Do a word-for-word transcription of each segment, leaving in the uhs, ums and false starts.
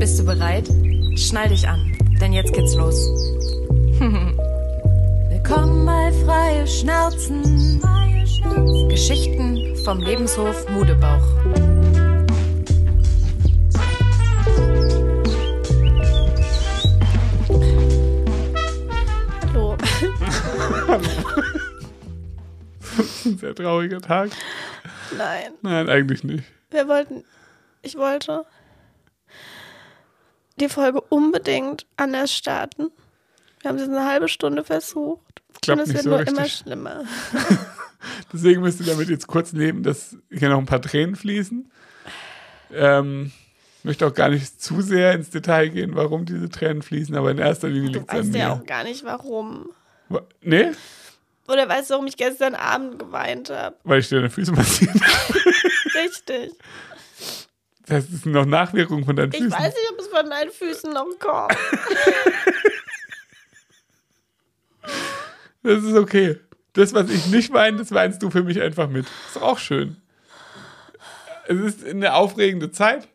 Bist du bereit? Schnall dich an, denn jetzt geht's los. Willkommen bei Freie Schnauzen. Geschichten vom Lebenshof Mudebauch. Hallo. Das ist ein sehr trauriger Tag. Nein. Nein, eigentlich nicht. Wir wollten, ich wollte die Folge unbedingt anders starten. Wir haben es jetzt eine halbe Stunde versucht. Klappt und es nicht wird so nur richtig. immer schlimmer. Deswegen müsst ihr damit jetzt kurz leben, dass hier noch ein paar Tränen fließen. Ähm, ich möchte auch gar nicht zu sehr ins Detail gehen, warum diese Tränen fließen, aber in erster Linie Du liegt es an weißt mir. ja auch gar nicht, warum. Wa- Nee? Oder weißt du, warum ich gestern Abend geweint habe? Weil ich dir deine Füße massiert habe. Richtig. Das heißt, es sind noch Nachwirkungen von deinen Ich Füßen. weiß nicht, ob es von deinen Füßen noch kommt. Das ist okay. Das, was ich nicht weine, das weinst du für mich einfach mit. Ist doch auch schön. Es ist eine aufregende Zeit.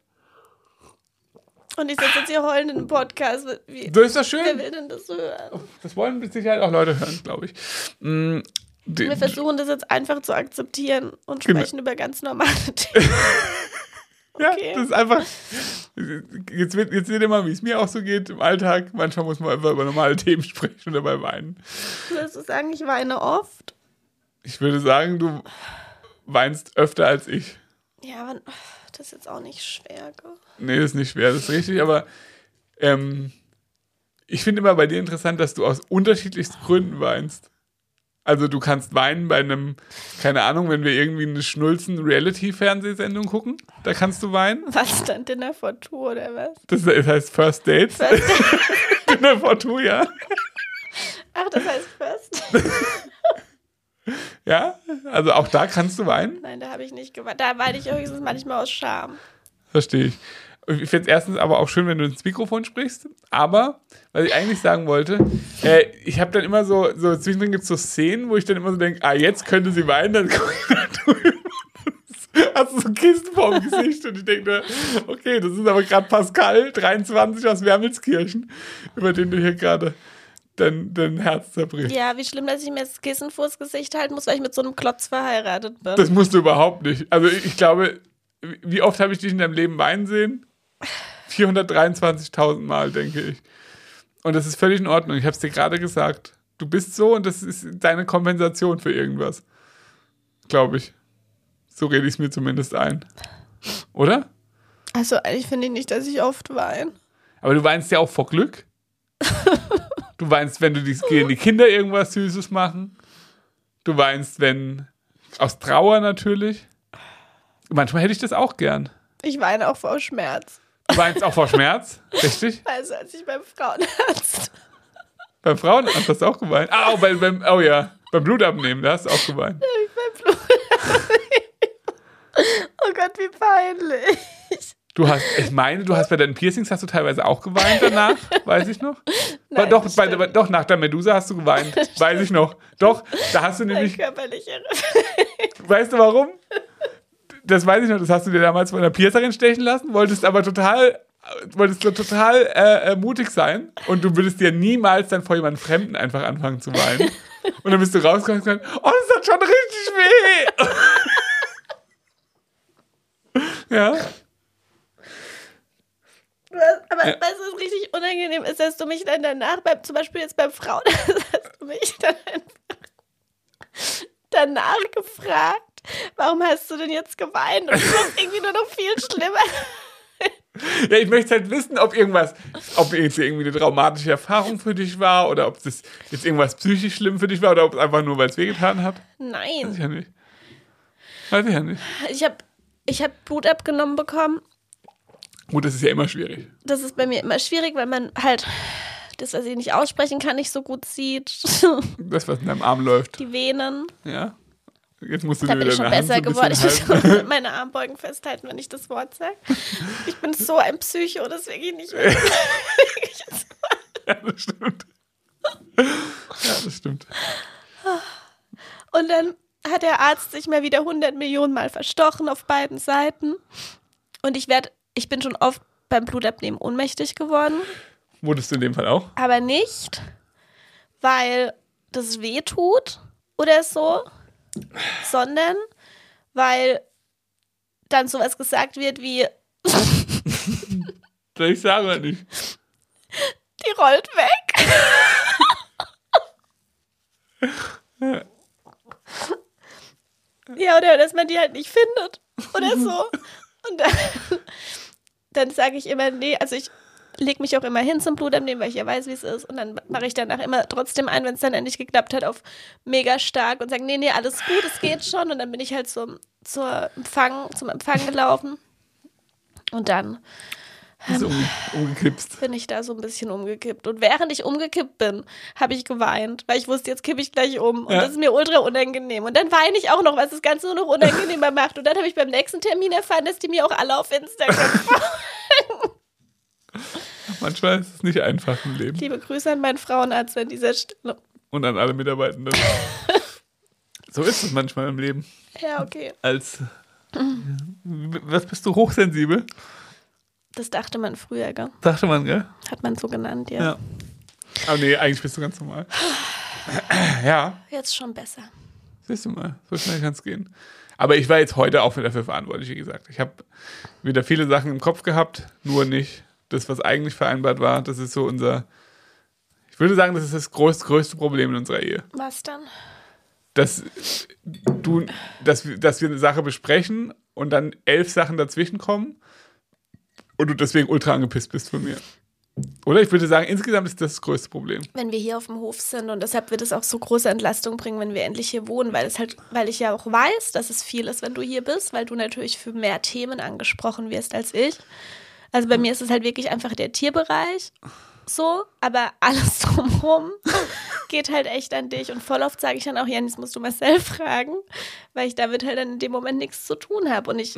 Und ich sitze jetzt hier heulend in einem Podcast. Wie, So ist das wer schön. will denn das hören? Das wollen mit Sicherheit auch Leute hören, glaube ich. Mm, die- Wir versuchen das jetzt einfach zu akzeptieren und Genau. sprechen über ganz normale Themen. Ja, Okay. das ist einfach. Jetzt wird, jetzt seht ihr mal, wie es mir auch so geht im Alltag. Manchmal muss man einfach über normale Themen sprechen und dabei weinen. Würdest du sagen, ich weine oft? Ich würde sagen, du weinst öfter als ich. Ja, aber das ist jetzt auch nicht schwer, gell? Nee, das ist nicht schwer, das ist richtig, aber ähm, ich finde immer bei dir interessant, dass du aus unterschiedlichsten Gründen weinst. Also du kannst weinen bei einem, keine Ahnung, wenn wir irgendwie eine Schnulzen-Reality-Fernsehsendung gucken, da kannst du weinen. Was dann, Dinner for Two oder was? Das heißt First Dates. First Dinner for Two, ja. Ach, das heißt First? Ja, also auch da kannst du weinen. Nein, da habe ich nicht geweint. Da weine ich höchstens manchmal aus Scham. Verstehe ich. Ich finde es erstens aber auch schön, wenn du ins Mikrofon sprichst. Aber, was ich eigentlich sagen wollte, äh, ich habe dann immer so, so zwischendrin gibt es so Szenen, wo ich dann immer so denke, ah, jetzt könnte sie weinen, dann gucke ich da drüber. Hast du so Kissen vorm Gesicht und ich denke, okay, das ist aber gerade Pascal, dreiundzwanzig aus Wermelskirchen, über den du hier gerade dein, dein Herz zerbrichst. Ja, wie schlimm, dass ich mir das Kissen vors Gesicht halten muss, weil ich mit so einem Klotz verheiratet bin. Das musst du überhaupt nicht. Also ich, ich glaube, wie oft habe ich dich in deinem Leben weinen sehen? vierhundertdreiundzwanzigtausend Mal, denke ich. Und das ist völlig in Ordnung. Ich habe es dir gerade gesagt. Du bist so und das ist deine Kompensation für irgendwas. Glaube ich. So rede ich es mir zumindest ein. Oder? Also eigentlich finde ich nicht, dass ich oft weine. Aber du weinst ja auch vor Glück. Du weinst, wenn du die, die Kinder irgendwas Süßes machen. Du weinst, wenn aus Trauer natürlich. Manchmal hätte ich das auch gern. Ich weine auch vor Schmerz. Du weinst auch vor Schmerz, richtig? Also als ich beim Frauenarzt... Beim Frauenarzt hast du auch geweint. Ah, oh, bei, beim, oh ja, beim Blutabnehmen, da hast du auch geweint. Ich beim Blut. Oh Gott, wie peinlich. Du hast, ich meine, du hast bei deinen Piercings hast du teilweise auch geweint danach, weiß ich noch. Nein, doch, das bei, stimmt. doch, nach der Medusa hast du geweint, weiß ich noch. Doch, da hast du Mein nämlich, körperlicher weißt du warum? Das weiß ich noch, das hast du dir damals von einer Piercerin stechen lassen, wolltest aber total, wolltest du total äh, äh, mutig sein und du würdest dir niemals dann vor jemandem Fremden einfach anfangen zu weinen. Und dann bist du rausgekommen und gesagt, oh, das hat schon richtig weh. Ja. Aber Ja. weißt du, was richtig unangenehm ist, dass du mich dann danach, beim, zum Beispiel jetzt beim Frauenarzt, hast du mich dann einfach danach gefragt, warum hast du denn jetzt geweint? Und es ist irgendwie nur noch viel schlimmer. Ja, ich möchte halt wissen, ob irgendwas, ob jetzt irgendwie eine traumatische Erfahrung für dich war oder ob das jetzt irgendwas psychisch schlimm für dich war oder ob es einfach nur, weil es wehgetan hat. Weiß ich Nein. ja nicht. Weiß ich ja nicht. Ich habe ich hab Blut abgenommen bekommen. Gut, das ist ja immer schwierig. Das ist bei mir immer schwierig, weil man halt das, was ich nicht aussprechen kann, nicht so gut sieht. Das, was in deinem Arm läuft. Die Venen. Ja. Jetzt musst du Da dir bin wieder ich schon deine Hand besser so ein geworden. Ich bisschen muss halten. meine Armbeugen festhalten, wenn ich das Wort sage. Ich bin so ein Psycho, das ist wirklich nicht mehr. Ja, das stimmt. Ja, das stimmt. Und dann hat der Arzt sich mal wieder hundert Millionen Mal verstochen auf beiden Seiten. Und ich werde, ich bin schon oft beim Blutabnehmen ohnmächtig geworden. Wurdest du in dem Fall auch? Aber nicht, weil das weh tut oder so, sondern weil dann sowas gesagt wird wie Soll ich sagen oder nicht? die rollt weg. Ja, oder dass man die halt nicht findet oder so. Und dann, dann sage ich immer, nee, also ich lege mich auch immer hin zum Blutabnehmen, weil ich ja weiß, wie es ist. Und dann mache ich danach immer trotzdem ein, wenn es dann endlich geklappt hat, auf mega stark und sage, nee, nee, alles gut, es geht schon. Und dann bin ich halt zum, zur Empfang, zum Empfang gelaufen. Und dann Bist du um, umgekippt. bin ich da so ein bisschen umgekippt. Und während ich umgekippt bin, habe ich geweint, weil ich wusste, jetzt kippe ich gleich um. Und Ja. das ist mir ultra unangenehm. Und dann weine ich auch noch, was das Ganze nur noch unangenehmer macht. Und dann habe ich beim nächsten Termin erfahren, dass die mir auch alle auf Instagram folgen. Manchmal ist es nicht einfach im Leben. Liebe Grüße an meinen Frauenarzt an dieser Stelle. Und an alle Mitarbeitenden. So ist es manchmal im Leben. Ja, okay. Als was bist du, hochsensibel? Das dachte man früher, gell? Dachte man, gell? Hat man so genannt, ja. Ja. Aber nee, eigentlich bist du ganz normal. Ja, Jetzt schon besser. siehst du mal, so schnell kann es gehen. Aber ich war jetzt heute auch wieder dafür verantwortlich, wie gesagt. Ich habe wieder viele Sachen im Kopf gehabt, nur nicht das, was eigentlich vereinbart war. Das ist so unser, ich würde sagen, das ist das größte, größte Problem in unserer Ehe. Was dann? Dass du, dass, wir- dass wir eine Sache besprechen und dann elf Sachen dazwischen kommen und du deswegen ultra angepisst bist von mir. Oder ich würde sagen, insgesamt ist das das größte Problem. Wenn wir hier auf dem Hof sind und deshalb wird es auch so große Entlastung bringen, wenn wir endlich hier wohnen, weil es halt, weil ich ja auch weiß, dass es viel ist, wenn du hier bist, weil du natürlich für mehr Themen angesprochen wirst als ich. Also bei mir ist es halt wirklich einfach der Tierbereich so, aber alles drumherum geht halt echt an dich. Und voll oft sage ich dann auch, Janis, musst du Marcel fragen, weil ich damit halt dann in dem Moment nichts zu tun habe. Und ich,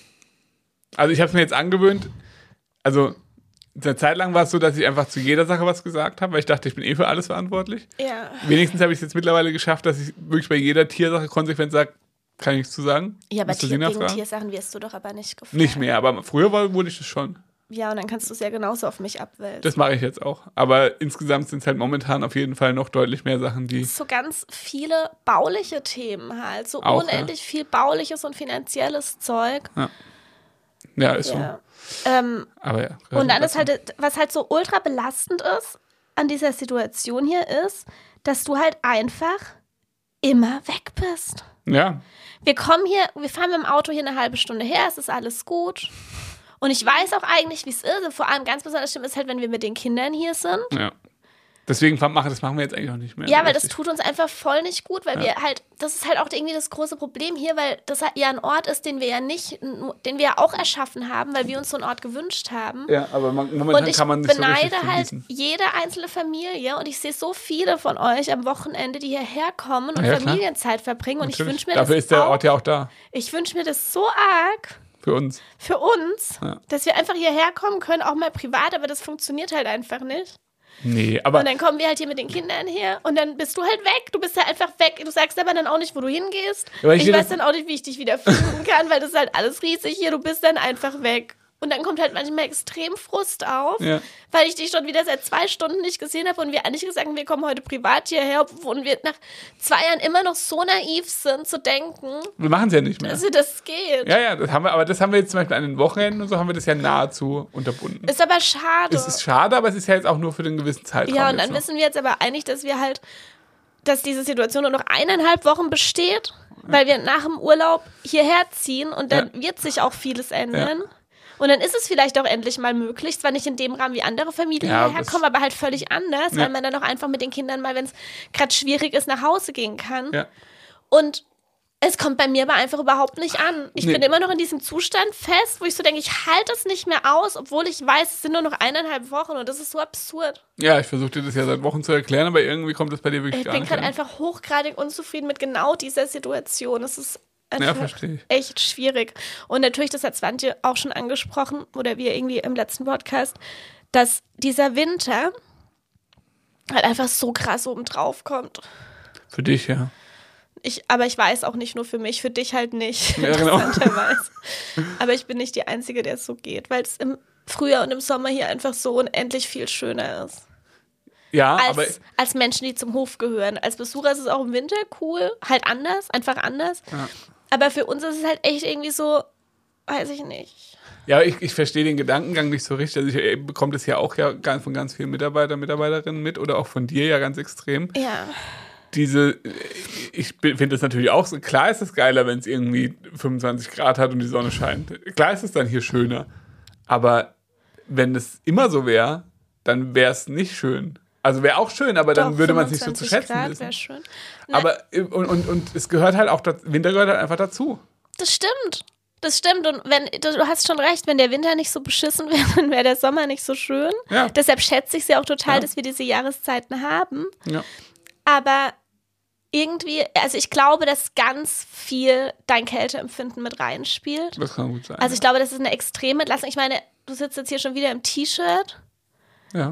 Also ich habe es mir jetzt angewöhnt, also eine Zeit lang war es so, dass ich einfach zu jeder Sache was gesagt habe, weil ich dachte, ich bin eh für alles verantwortlich. ja, Wenigstens habe ich es jetzt mittlerweile geschafft, dass ich wirklich bei jeder Tiersache konsequent sage, kann ich nichts zu sagen. ja, aber Musst du Tier, Sina wegen fragen? Tiersachen wirst du doch aber nicht gefragt. Nicht mehr, aber früher war, wurde ich das schon. Ja, und dann kannst du es ja genauso auf mich abwälzen. Das mache ich jetzt auch. Aber insgesamt sind es halt momentan auf jeden Fall noch deutlich mehr Sachen, die... So ganz viele bauliche Themen halt, so Auch, unendlich viel bauliches und finanzielles Zeug. Ja, ist Ja. Ähm, so. Aber ja. und dann ist halt, was halt so ultra belastend ist an dieser Situation hier ist, dass du halt einfach immer weg bist. Ja, Wir kommen hier, wir fahren mit dem Auto hier eine halbe Stunde her, es ist alles gut. Und ich weiß auch eigentlich, wie es ist. Und vor allem ganz besonders schlimm ist halt, wenn wir mit den Kindern hier sind. ja. Deswegen machen das machen wir jetzt eigentlich auch nicht mehr. Ja, weil das Richtig. tut uns einfach voll nicht gut, weil wir halt, das ist halt auch irgendwie das große Problem hier, weil das ja ein Ort ist, den wir ja nicht, den wir ja auch erschaffen haben, weil wir uns so einen Ort gewünscht haben. Ja, aber man, momentan Und ich kann man nicht so beneide richtig halt genießen. jede einzelne Familie und ich sehe so viele von euch am Wochenende, die hierher kommen und Ja, klar. Familienzeit verbringen und ich Natürlich. wünsche mir Dafür das ist der auch, Ort ja auch da. ich wünsche mir das so arg Für uns. für uns, Ja. dass wir einfach hierher kommen können, auch mal privat, aber das funktioniert halt einfach nicht. Nee, aber Und dann kommen wir halt hier mit den Kindern her und dann bist du halt weg. Du bist ja einfach weg. Du sagst aber dann auch nicht, wo du hingehst. Aber ich ich will weiß das- dann auch nicht, wie ich dich wieder finden kann, weil das ist halt alles riesig hier. Du bist dann einfach weg. Und dann kommt halt manchmal extrem Frust auf, Ja. weil ich dich schon wieder seit zwei Stunden nicht gesehen habe und wir eigentlich gesagt haben, wir kommen heute privat hierher und wir nach zwei Jahren immer noch so naiv sind, zu denken, wir machen es ja nicht mehr. dass das geht. Ja, ja, das haben wir, aber das haben wir jetzt zum Beispiel an den Wochenenden und so haben wir das ja nahezu unterbunden. Ist aber schade. Es ist schade, aber es ist ja jetzt auch nur für den gewissen Zeitraum. Ja, und jetzt dann noch. wissen wir jetzt aber eigentlich, dass wir halt, dass diese Situation nur noch eineinhalb Wochen besteht, weil wir nach dem Urlaub hierher ziehen und dann Ja. wird sich auch vieles ändern. Und dann ist es vielleicht auch endlich mal möglich, zwar nicht in dem Rahmen, wie andere Familien Ja, hierher das- kommen, aber halt völlig anders, Ja. weil man dann auch einfach mit den Kindern mal, wenn es gerade schwierig ist, nach Hause gehen kann. Ja. Und es kommt bei mir aber einfach überhaupt nicht an. Ich Nee. bin immer noch in diesem Zustand fest, wo ich so denke, ich halte es nicht mehr aus, obwohl ich weiß, es sind nur noch eineinhalb Wochen und das ist so absurd. Ja, ich versuche dir das ja seit Wochen zu erklären, aber irgendwie kommt das bei dir wirklich Ich gar bin nicht gerade an. einfach hochgradig unzufrieden mit genau dieser Situation. Es ist Ja, einfach verstehe ich. echt schwierig. Und natürlich, das hat Swantje auch schon angesprochen, oder wir irgendwie im letzten Podcast, dass dieser Winter halt einfach so krass oben drauf kommt. Für dich, ja. Ich, aber ich weiß auch nicht nur für mich, für dich halt nicht, Ja, genau. interessanterweise. Aber ich bin nicht die Einzige, der es so geht, weil es im Frühjahr und im Sommer hier einfach so unendlich viel schöner ist. Ja, aber... Als, als Menschen, die zum Hof gehören. Als Besucher ist es auch im Winter cool, halt anders, einfach anders. Ja. Aber für uns ist es halt echt irgendwie so, weiß ich nicht. Ja, ich, ich verstehe den Gedankengang nicht so richtig. Also ich bekomme das ja auch ja von ganz vielen Mitarbeitern, Mitarbeiterinnen mit oder auch von dir ja ganz extrem. Ja. Diese, ich finde das natürlich auch so, klar ist es geiler, wenn es irgendwie fünfundzwanzig Grad hat und die Sonne scheint. Klar ist es dann hier schöner. Aber wenn es immer so wäre, dann wäre es nicht schön. Also wäre auch schön, aber dann Doch, würde man es nicht so zu schätzen Grad wissen. wäre schön. Aber und, und, und es gehört halt auch, Winter gehört halt einfach dazu. Das stimmt. Das stimmt. Und wenn du hast schon recht, wenn der Winter nicht so beschissen wäre, dann wäre der Sommer nicht so schön. Ja. Deshalb schätze ich es ja auch total, Ja. dass wir diese Jahreszeiten haben. Ja. Aber irgendwie, also ich glaube, dass ganz viel dein Kälteempfinden mit reinspielt. Das kann gut sein. Also ich glaube, das ist eine extreme Entlastung. Ich meine, du sitzt jetzt hier schon wieder im T-Shirt. ja,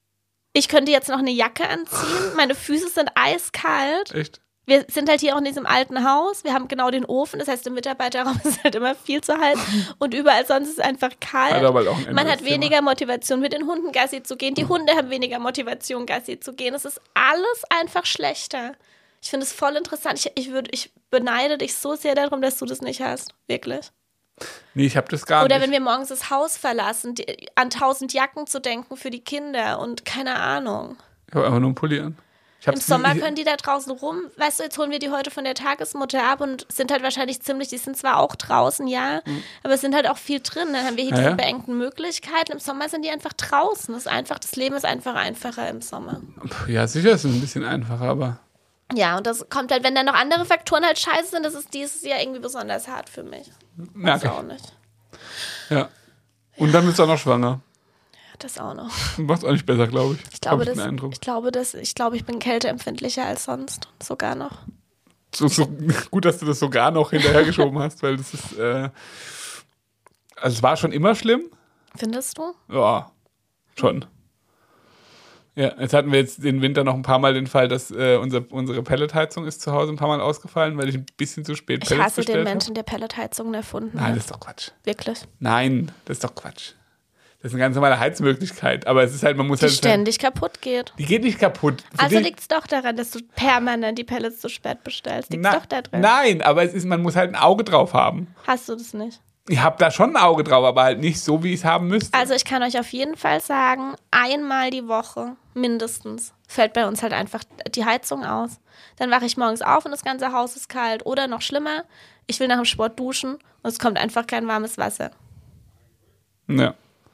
Ich könnte jetzt noch eine Jacke anziehen. Meine Füße sind eiskalt. echt. Wir sind halt hier auch in diesem alten Haus. Wir haben genau den Ofen. Das heißt, im Mitarbeiterraum ist halt immer viel zu heiß. Und überall sonst ist es einfach kalt. Hat aber auch ein Man hat anderes Thema. weniger Motivation, mit den Hunden Gassi zu gehen. Die Hunde haben weniger Motivation, Gassi zu gehen. Es ist alles einfach schlechter. Ich finde es voll interessant. Ich, ich, würd, ich beneide dich so sehr darum, dass du das nicht hast. Wirklich. Nee, ich habe das gar Oder nicht. wenn wir morgens das Haus verlassen, die, an tausend Jacken zu denken für die Kinder und keine Ahnung. Ich habe einfach nur einen Pulli an. Ich Im hab's Sommer nie- können die da draußen rum, weißt du, jetzt holen wir die heute von der Tagesmutter ab und sind halt wahrscheinlich ziemlich, die sind zwar auch draußen, ja, mhm. aber es sind halt auch viel drin. Dann haben wir hier Ja, diese ja. beengten Möglichkeiten. Im Sommer sind die einfach draußen. Das ist einfach, das Leben ist einfach einfacher im Sommer. Ja, sicher ist es ein bisschen einfacher, aber Ja, und das kommt halt, wenn dann noch andere Faktoren halt scheiße sind, das ist dieses Jahr irgendwie besonders hart für mich. merke Das ich. auch nicht. Ja. Und dann bist du auch noch schwanger. Das auch noch. Macht's auch nicht besser, glaube ich. Ich glaube, Hab ich das, den Eindruck. ich glaube, das, ich glaube, ich bin kälteempfindlicher als sonst. Sogar noch. So, so, gut, dass du das sogar noch hinterhergeschoben hast, weil das ist, äh, also es war schon immer schlimm. Findest du? Ja, schon. Ja, jetzt hatten wir jetzt den Winter noch ein paar Mal den Fall, dass äh, unser, unsere Pelletheizung ist zu Hause ein paar Mal ausgefallen, weil ich ein bisschen zu spät Ich Pellets hasse den bestellt Menschen, der Pelletheizungen erfunden habe. Nein, hat. das ist doch Quatsch. Wirklich. Nein, das ist doch Quatsch. Das ist eine ganz normale Heizmöglichkeit, aber es ist halt, man muss Die halt... ständig kaputt geht. Die geht nicht kaputt. Für Also den- liegt es doch daran, dass du permanent die Pellets zu spät bestellst. Liegt Na- doch da drin. Nein, aber es ist, man muss halt ein Auge drauf haben. Hast du das nicht? Ich habe da schon ein Auge drauf, aber halt nicht so, wie ich es haben müsste. Also ich kann euch auf jeden Fall sagen, einmal die Woche mindestens fällt bei uns halt einfach die Heizung aus. Dann wache ich morgens auf und das ganze Haus ist kalt. Oder noch schlimmer, ich will nach dem Sport duschen und es kommt einfach kein warmes Wasser. Ja.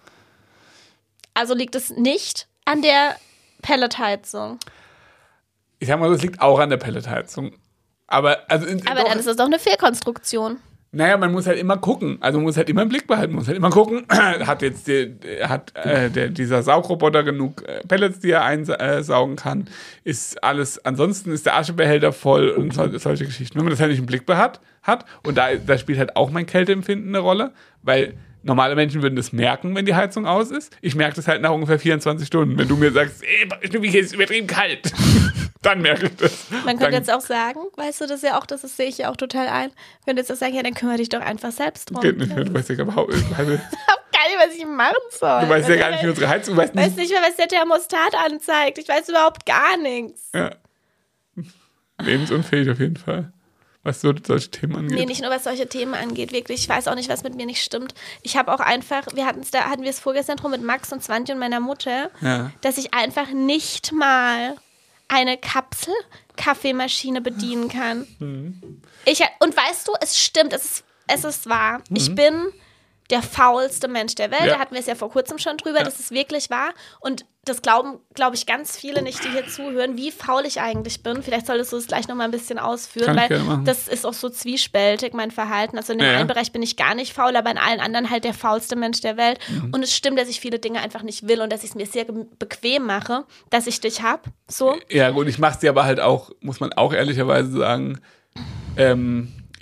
Also liegt es nicht an der Pelletheizung. Ich sag mal so, es liegt auch an der Pelletheizung. Aber, also, in, Aber doch, dann ist es doch eine Fehlkonstruktion. naja, man muss halt immer gucken. Also man muss halt immer im Blick behalten. Man muss halt immer gucken, hat jetzt die, hat äh, der, dieser Saugroboter genug äh, Pellets, die er einsaugen kann? Ist alles, ansonsten ist der Aschebehälter voll und so, solche Geschichten. Wenn man das halt nicht im Blick hat, hat und da, da spielt halt auch mein Kälteempfinden eine Rolle, weil normale Menschen würden das merken, wenn die Heizung aus ist. Ich merke das halt nach ungefähr vierundzwanzig Stunden. Wenn du mir sagst, ey, Schnüffi, hier ist übertrieben kalt, dann merke ich das. Man könnte dann, jetzt auch sagen, weißt du, das ist ja auch, das ist, sehe ich ja auch total ein, man könnte jetzt auch sagen, ja, dann kümmere dich doch einfach selbst drum. Geht nicht mehr, du weißt ja überhaupt nicht. Ich habe gar nicht, was ich machen soll. Du weißt ja gar nicht, wie unsere Heizung, du weißt Ich weiß nicht. nicht mehr, was der Thermostat anzeigt. Ich weiß überhaupt gar nichts. Ja. Lebensunfähig auf jeden Fall, was so solche Themen angeht. Nee, nicht nur was solche Themen angeht, wirklich. Ich weiß auch nicht, was mit mir nicht stimmt. Ich habe auch einfach, wir hatten es da, hatten wir es vorgestern drum mit Max und Swantje und meiner Mutter, Ja. dass ich einfach nicht mal eine Kapsel-Kaffeemaschine bedienen kann. Mhm. Ich, und weißt du, es stimmt, es ist, es ist wahr. Mhm. Ich bin der faulste Mensch der Welt. Ja. Da hatten wir es ja vor kurzem schon drüber, Ja. das ist wirklich wahr. Und das glauben, glaube ich, ganz viele nicht, die hier zuhören, wie faul ich eigentlich bin. Vielleicht solltest du es gleich noch mal ein bisschen ausführen, Kann ich weil gerne machen. das ist auch so zwiespältig, mein Verhalten. Also in dem Ja, ja. einen Bereich bin ich gar nicht faul, aber in allen anderen halt der faulste Mensch der Welt. Mhm. Und es stimmt, dass ich viele Dinge einfach nicht will und dass ich es mir sehr ge- bequem mache, dass ich dich hab. So. Ja gut, ich mache sie aber halt auch, muss man auch ehrlicherweise sagen, ähm,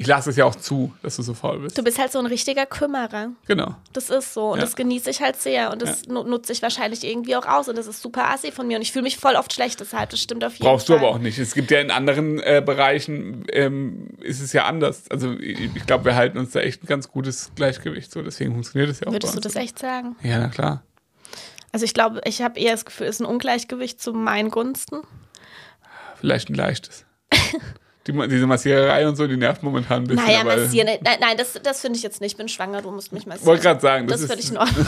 ich lasse es ja auch zu, dass du so faul bist. Du bist halt so ein richtiger Kümmerer. Genau. Das ist so. Und Ja. das genieße ich halt sehr. Und das Ja. nu- nutze ich wahrscheinlich irgendwie auch aus. Und das ist super assi von mir. Und ich fühle mich voll oft schlecht deshalb. Das stimmt auf jeden Brauchst Fall. du aber auch nicht. Es gibt ja in anderen äh, Bereichen, ähm, ist es ja anders. Also ich, ich glaube, wir halten uns da echt ein ganz gutes Gleichgewicht. So, deswegen funktioniert es ja auch Würdest bei du uns. das echt sagen? Ja, na klar. Also ich glaube, ich habe eher das Gefühl, es ist ein Ungleichgewicht zu meinen Gunsten. Vielleicht ein leichtes. Die, diese Massiererei und so, die nervt momentan ein bisschen. Naja, aber massieren. Nein, nein, das, das finde ich jetzt nicht. Ich bin schwanger, du musst mich massieren. wollte gerade sagen, das, Das finde ich ist, in Ordnung.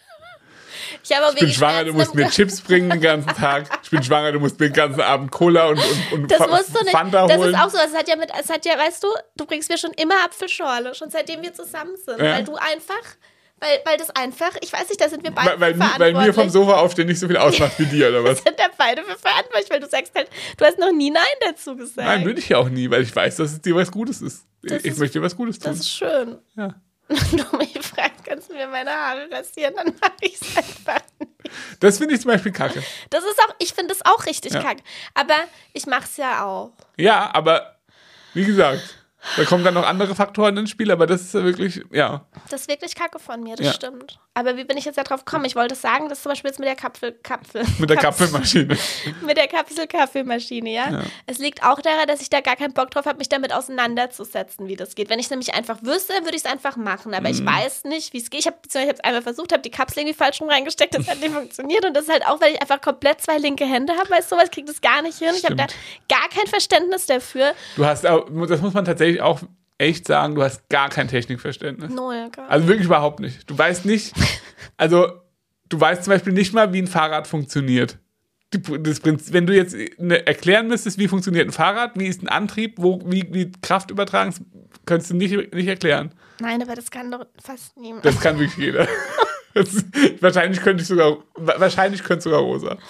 Ich, habe ich bin schwanger, du musst mir Chips bringen den ganzen Tag. Ich bin schwanger, du musst mir den ganzen Abend Cola und, und, und Das Fa- musst du nicht. Fanta Das holen. ist auch so. Es hat ja mit, es hat ja, weißt du, du bringst mir schon immer Apfelschorle, schon seitdem wir zusammen sind. Ja. Weil du einfach, weil, weil das einfach, ich weiß nicht, da sind wir beide weil, weil, weil mir vom Sofa aufstehen nicht so viel ausmacht wie dir, oder was? sind da beide für verantwortlich, weil du sagst halt, du hast noch nie Nein dazu gesagt. Nein, würde ich ja auch nie, weil ich weiß, dass es dir was Gutes ist. Das ich ist- möchte dir was Gutes tun. Das ist schön. Ja. Wenn du mich fragst, kannst du mir meine Haare rasieren, dann mache ich es einfach nicht. Das finde ich zum Beispiel kacke. Das ist auch, ich finde das auch richtig Ja. kacke. Aber ich mache es ja auch. Ja, aber wie gesagt, da kommen dann noch andere Faktoren ins Spiel, aber das ist ja wirklich, ja. Das ist wirklich kacke von mir, das Ja. stimmt. Aber wie bin ich jetzt da drauf gekommen? Ich wollte sagen, dass zum Beispiel jetzt mit der Kapsel, Kapsel, Mit der Kapsel- Kaffeemaschine. mit der Kapsel-Kaffeemaschine, ja? Ja. Es liegt auch daran, dass ich da gar keinen Bock drauf habe, mich damit auseinanderzusetzen, wie das geht. Wenn ich nämlich einfach wüsste, würde ich es einfach machen. Aber Mhm. ich weiß nicht, wie es geht. Ich habe es einmal versucht, habe die Kapsel irgendwie falsch rum reingesteckt, das hat nicht funktioniert. Und das ist halt auch, weil ich einfach komplett zwei linke Hände habe, weißt du, was, ich kriege das gar nicht hin. Ich habe da gar kein Verständnis dafür. Du hast auch, das muss man tatsächlich auch echt sagen, du hast gar kein Technikverständnis. Null. Gar Also wirklich überhaupt nicht. Du weißt nicht, also du weißt zum Beispiel nicht mal, wie ein Fahrrad funktioniert. Die, das Prinzip, wenn du jetzt ne, erklären müsstest, wie funktioniert ein Fahrrad, wie ist ein Antrieb, wo, wie, wie Kraft übertragen, das könntest du nicht, nicht erklären. Nein, aber das kann doch fast niemand. Das kann wirklich jeder. Das, wahrscheinlich könnte ich sogar, wahrscheinlich könnte sogar Rosa.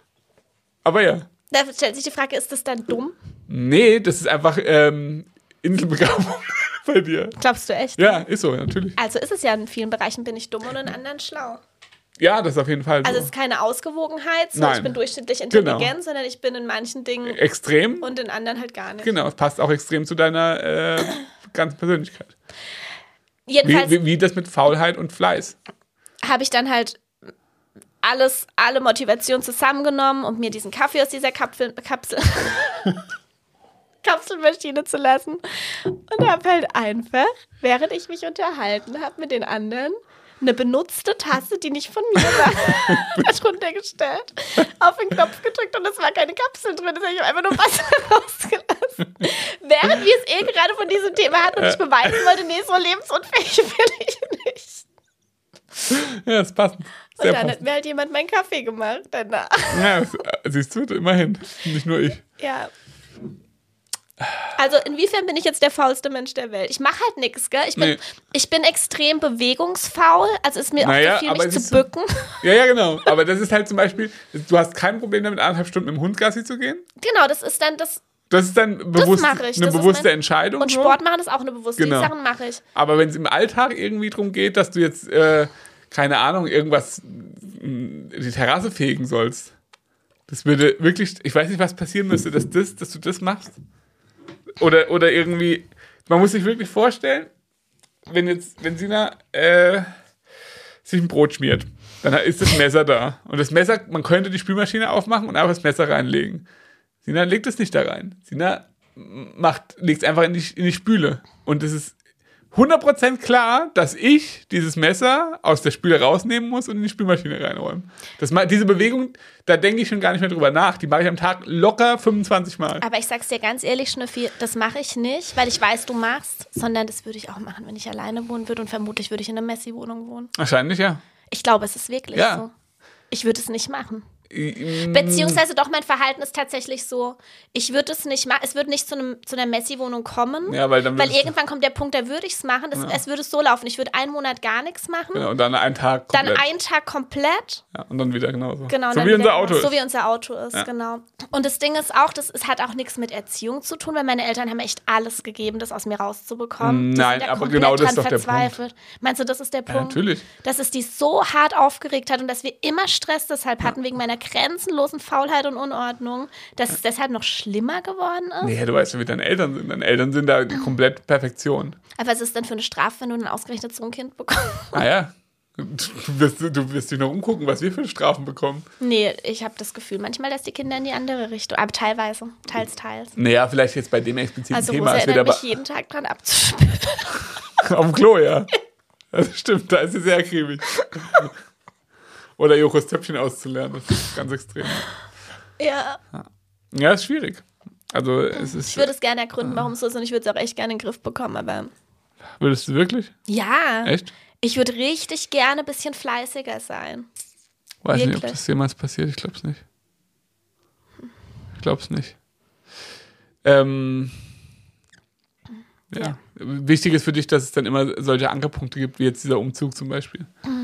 Aber ja. Da stellt sich die Frage, ist das dann dumm? Nee, das ist einfach ähm, Inselbegabung bei dir. Glaubst du echt? Ja, ist so, natürlich. Also ist es ja, in vielen Bereichen bin ich dumm und in anderen schlau. Ja, das ist auf jeden Fall so. Also es ist keine Ausgewogenheit, so Nein. ich bin durchschnittlich intelligent, Genau. sondern ich bin in manchen Dingen Extrem. und in anderen halt gar nicht. Genau, es passt auch extrem zu deiner äh, ganzen Persönlichkeit. Wie, Jedenfalls wie, wie das mit Faulheit und Fleiß. habe ich dann halt alles, alle Motivation zusammengenommen, um mir diesen Kaffee aus dieser Kapsel, Kapsel, Kapselmaschine zu lassen. Und habe halt einfach, während ich mich unterhalten habe mit den anderen, eine benutzte Tasse, die nicht von mir war, darunter gestellt, auf den Knopf gedrückt und es war keine Kapsel drin. Das habe ich einfach nur Wasser rausgelassen. Während wir es eh gerade von diesem Thema hatten und ich beweisen wollte, nee, so lebensunfähig bin ich nicht. Ja, das passt. Und Sehr dann hat passend. mir halt jemand meinen Kaffee gemacht danach. Ja, das, äh, siehst du, immerhin. Nicht nur ich. Ja. Also inwiefern bin ich jetzt der faulste Mensch der Welt? Ich mache halt nichts, gell? Ich bin, Nee. ich bin extrem bewegungsfaul, also ist mir Naja, auch zu viel, aber mich zu siehst du- bücken. Ja, ja, genau. Aber das ist halt zum Beispiel, du hast kein Problem damit, anderthalb Stunden mit dem Hund Gassi zu gehen. Genau, das ist dann das. Das ist dann bewusst, mach ich. eine Das ist bewusste mein- Entscheidung. Und so. Sport machen ist auch eine bewusste. Genau. Die Sachen mache ich. Aber wenn es im Alltag irgendwie darum geht, dass du jetzt, äh, keine Ahnung, irgendwas, mh, die Terrasse fegen sollst, das würde wirklich, ich weiß nicht, was passieren müsste, dass, das, dass du das machst. Oder, oder irgendwie, man muss sich wirklich vorstellen, wenn jetzt, wenn Sina äh, sich ein Brot schmiert, dann ist das Messer da. Und das Messer, man könnte die Spülmaschine aufmachen und einfach das Messer reinlegen. Sina legt es nicht da rein. Sina macht, legt es einfach in die, in die Spüle. Und es ist hundert Prozent klar, dass ich dieses Messer aus der Spüle rausnehmen muss und in die Spülmaschine reinräumen. Das, ma- diese Bewegung, da denke ich schon gar nicht mehr drüber nach. Die mache ich am Tag locker fünfundzwanzig Mal. Aber ich sag's dir ganz ehrlich, Schnüffi, das mache ich nicht, weil ich weiß, du machst, sondern das würde ich auch machen, wenn ich alleine wohnen würde und vermutlich würde ich in einer Messi-Wohnung wohnen. Wahrscheinlich, ja. Ich glaube, es ist wirklich Ja. so. Ich würde es nicht machen. Mm, Beziehungsweise doch, mein Verhalten ist tatsächlich so, ich würde es nicht machen, es würde nicht zu, einem, zu einer Messi-Wohnung kommen, Ja, weil dann weil würdest du- irgendwann kommt der Punkt, da würde ich es machen, das, es würde so laufen, ich würde einen Monat gar nichts machen, Genau, und dann einen Tag dann komplett. einen Tag komplett, ja, und dann wieder genauso. genau. und so dann wie unser wieder- Auto So ist. wie unser Auto ist, Ja. genau. Und das Ding ist auch, das, es hat auch nichts mit Erziehung zu tun, weil meine Eltern haben echt alles gegeben, das aus mir rauszubekommen. Die Nein, sind da aber komplett genau das ist dran doch der verzweifelt. Meinst du, das ist der Punkt? natürlich. Dass es die so hart aufgeregt hat und dass wir immer Stress deshalb hatten wegen meiner grenzenlosen Faulheit und Unordnung, dass es deshalb noch schlimmer geworden ist? Nee, du weißt ja, wie deine Eltern sind. Deine Eltern sind da komplett Perfektion. Aber was ist denn für eine Strafe, wenn du dann ausgerechnet so ein Kind bekommst? Ah ja, du wirst, du wirst dich noch umgucken, was wir für Strafen bekommen. Nee, ich habe das Gefühl, manchmal lässt die Kinder in die andere Richtung. Aber teilweise, teils, teils. Naja, vielleicht jetzt bei dem expliziten Also Thema. Rosa Es wird erinnert aber mich jeden Tag dran abzuspülen. auf dem Klo, ja. Das stimmt, da ist sie sehr akribisch. Oder Jokos Töpfchen auszulernen, das ist ganz extrem. Ja. Ja, ist schwierig. Also es ist. Ich würde es gerne ergründen, warum es so ist, und ich würde es auch echt gerne in den Griff bekommen, aber. Würdest du wirklich? Ja. Echt? Ich würde richtig gerne ein bisschen fleißiger sein. Weiß Wirklich? nicht, ob das jemals passiert. Ich glaube es nicht. Ich glaube es nicht. Ähm, ja. Ja. Wichtig ist für dich, dass es dann immer solche Ankerpunkte gibt, wie jetzt dieser Umzug zum Beispiel.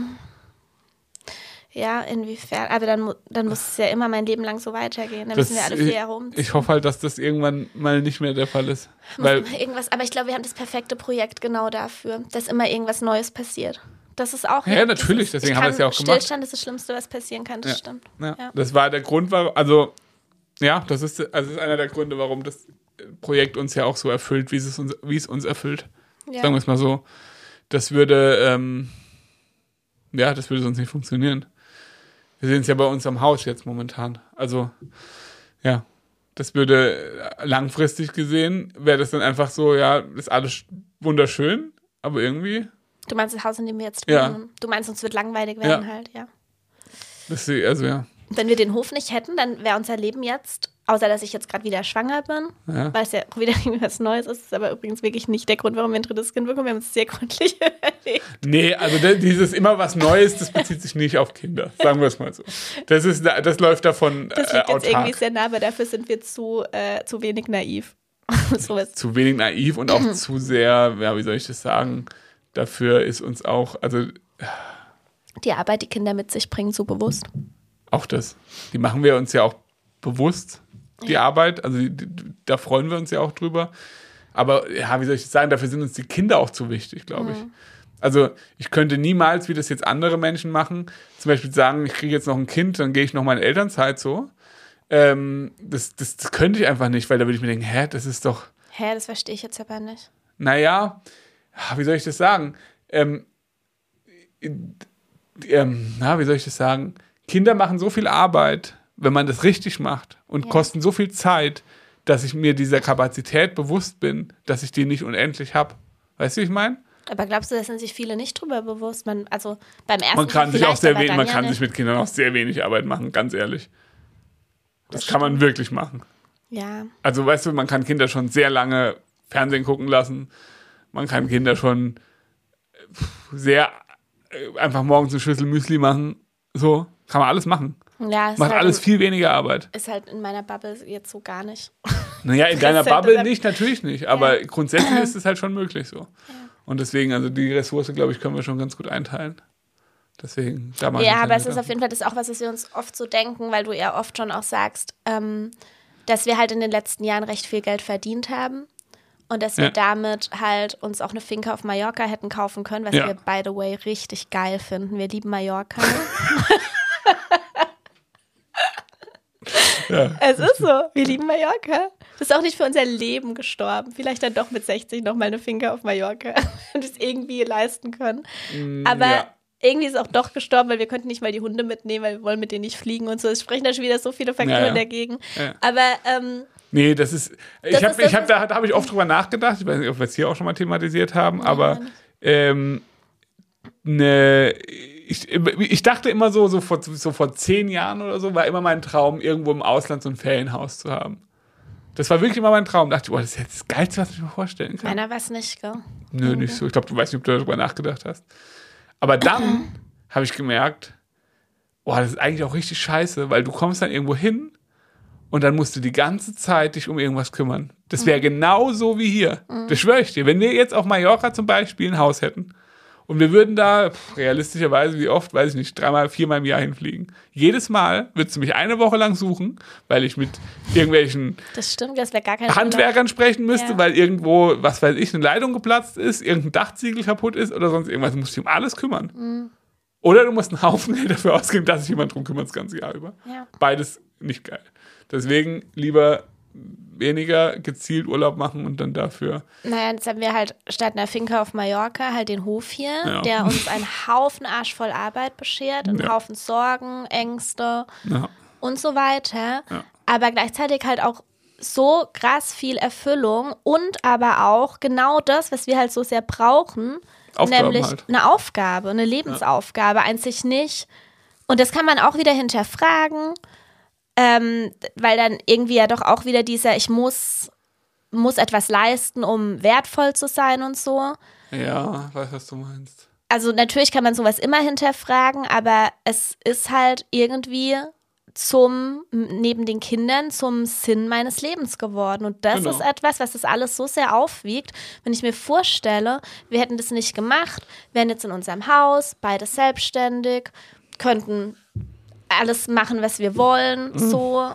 Ja, inwiefern? Aber dann, mu- dann muss es ja immer mein Leben lang so weitergehen. Dann Das- müssen wir alle vier Jahre umziehen. Ich hoffe halt, dass das irgendwann mal nicht mehr der Fall ist. Muss Weil, man irgendwas, aber ich glaube, wir haben das perfekte Projekt genau dafür, dass immer irgendwas Neues passiert. Das ist auch. Ja, natürlich, das ist, deswegen ich haben wir kann- es ja auch gemacht. Stillstand ist das Schlimmste, was passieren kann, das Ja. stimmt. ja, Ja. das war der Grund, warum, also, ja, das ist, also das ist einer der Gründe, warum das Projekt uns ja auch so erfüllt, wie es uns, wie es uns erfüllt. Ja. Sagen wir es mal so. Das würde, ähm, ja, das würde sonst nicht funktionieren. Wir sehen es ja bei uns am Haus jetzt momentan. Also, ja, das würde langfristig gesehen, wäre das dann einfach so, ja, ist alles wunderschön, aber irgendwie, Du meinst das Haus, in dem wir jetzt Ja. wohnen? Du meinst, uns wird langweilig werden Ja. halt, ja. das, also ja, Wenn wir den Hof nicht hätten, dann wäre unser Leben jetzt, außer dass ich jetzt gerade wieder schwanger bin, ja. weil es ja wieder was Neues ist, ist aber übrigens wirklich nicht der Grund, warum wir ein drittes Kind bekommen. Wir haben es sehr gründlich überlegt. Nee, also da- dieses immer was Neues, das bezieht sich nicht auf Kinder, sagen wir es mal so. Das, ist, das läuft davon Das äh, liegt jetzt irgendwie autark. sehr nah, aber dafür sind wir zu, äh, zu wenig naiv. Sowas. Zu wenig naiv und auch zu sehr, ja, wie soll ich das sagen, dafür ist uns auch, also Die Arbeit, die Kinder mit sich bringen, so bewusst. auch das, die machen wir uns ja auch bewusst, die Arbeit, also die, die, da freuen wir uns ja auch drüber. Aber ja, wie soll ich das sagen, dafür sind uns die Kinder auch zu wichtig, glaube ich. Also ich könnte niemals, wie das jetzt andere Menschen machen, zum Beispiel sagen, ich kriege jetzt noch ein Kind, dann gehe ich noch meine Elternzeit so. Ähm, das, das, das könnte ich einfach nicht, weil da würde ich mir denken, hä, das ist doch, Hä, das verstehe ich jetzt aber nicht. naja, wie soll ich das sagen? Ähm, ähm, na, wie soll ich das sagen? Kinder machen so viel Arbeit, wenn man das richtig macht und Ja. kosten so viel Zeit, dass ich mir dieser Kapazität bewusst bin, dass ich die nicht unendlich habe. Weißt du, wie ich meine? Aber glaubst du, da sind sich viele nicht drüber bewusst? Man, also beim ersten Man kann Mal sich auch vielleicht, sehr aber wenig, dann man ja kann nicht. sich mit Kindern auch sehr wenig Arbeit machen, ganz ehrlich. Das, Das kann man wirklich machen. Ja, Also, weißt du, man kann Kinder schon sehr lange Fernsehen gucken lassen. Man kann Kinder schon sehr äh, einfach morgens eine Schüssel Müsli machen. So, kann man alles machen. ja ist Macht halt alles in, viel weniger Arbeit. ist halt in meiner Bubble jetzt so gar nicht. Naja, in deiner Präsent, Bubble deshalb- nicht, natürlich nicht. Aber grundsätzlich ist es halt schon möglich so. Und deswegen, also die Ressource, glaube ich, können wir schon ganz gut einteilen. Deswegen, da mache ich Ja, mir aber keine es ist auf Gedanken. jeden Fall das ist auch was, was wir uns oft so denken, weil du ja oft schon auch sagst, ähm, dass wir halt in den letzten Jahren recht viel Geld verdient haben und dass wir Ja. damit halt uns auch eine Finca auf Mallorca hätten kaufen können, was Ja. wir, by the way, richtig geil finden. Wir lieben Mallorca. Ja. Es ist so, wir lieben Mallorca. Das ist auch nicht für unser Leben gestorben. Vielleicht dann doch mit sechzig nochmal eine Finca auf Mallorca und es irgendwie leisten können. Aber ja. irgendwie ist es auch doch gestorben, weil wir könnten nicht mal die Hunde mitnehmen, weil wir wollen mit denen nicht fliegen und so. Es sprechen da schon wieder so viele Faktoren Ja, ja. dagegen. Ja. Aber ähm, Nee, das ist. Ich Das habe, ist- das ich hab, ist- da, da habe ich oft drüber nachgedacht. Ich weiß nicht, ob wir es hier auch schon mal thematisiert haben, aber ähm, ne, ich, ich dachte immer so, so vor, so vor zehn Jahren oder so, war immer mein Traum, irgendwo im Ausland so ein Ferienhaus zu haben. Das war wirklich immer mein Traum. Da dachte ich, boah, das ist jetzt das Geilste, was ich mir vorstellen kann. meiner war es nicht, gell? Nö, nicht so. Ich glaube, du weißt nicht, ob du darüber nachgedacht hast. Aber dann habe ich gemerkt, boah, das ist eigentlich auch richtig scheiße, weil du kommst dann irgendwo hin und dann musst du die ganze Zeit dich um irgendwas kümmern. Das wäre genau so wie hier. Das schwöre ich dir. Wenn wir jetzt auf Mallorca zum Beispiel ein Haus hätten und wir würden da, pff, realistischerweise, wie oft, weiß ich nicht, dreimal, viermal im Jahr hinfliegen. Jedes Mal würdest du mich eine Woche lang suchen, weil ich mit irgendwelchen Das stimmt, das wäre gar kein Handwerkern sprechen müsste, Ja. weil irgendwo, was weiß ich, eine Leitung geplatzt ist, irgendein Dachziegel kaputt ist oder sonst irgendwas. Du musst dich um alles kümmern. Oder du musst einen Haufen Geld dafür ausgeben, dass sich jemand drum kümmert das ganze Jahr über. Ja. Beides nicht geil. Deswegen lieber weniger gezielt Urlaub machen und dann dafür. Naja, jetzt haben wir halt statt einer Finca auf Mallorca halt den Hof hier, Ja. der uns einen Haufen Arsch voll Arbeit beschert, einen Ja. Haufen Sorgen, Ängste Ja. und so weiter. Ja. Aber gleichzeitig halt auch so krass viel Erfüllung und aber auch genau das, was wir halt so sehr brauchen, Aufgaben nämlich halt. eine Aufgabe, eine Lebensaufgabe, einzig nicht. Und das kann man auch wieder hinterfragen, ähm, weil dann irgendwie ja doch auch wieder dieser, ich muss, muss etwas leisten, um wertvoll zu sein und so. Ja, weiß, was du meinst. Also natürlich kann man sowas immer hinterfragen, aber es ist halt irgendwie zum, neben den Kindern, zum Sinn meines Lebens geworden. Und das Genau. ist etwas, was das alles so sehr aufwiegt. Wenn ich mir vorstelle, wir hätten das nicht gemacht, wären jetzt in unserem Haus, beide selbstständig, könnten alles machen, was wir wollen, Mhm. so.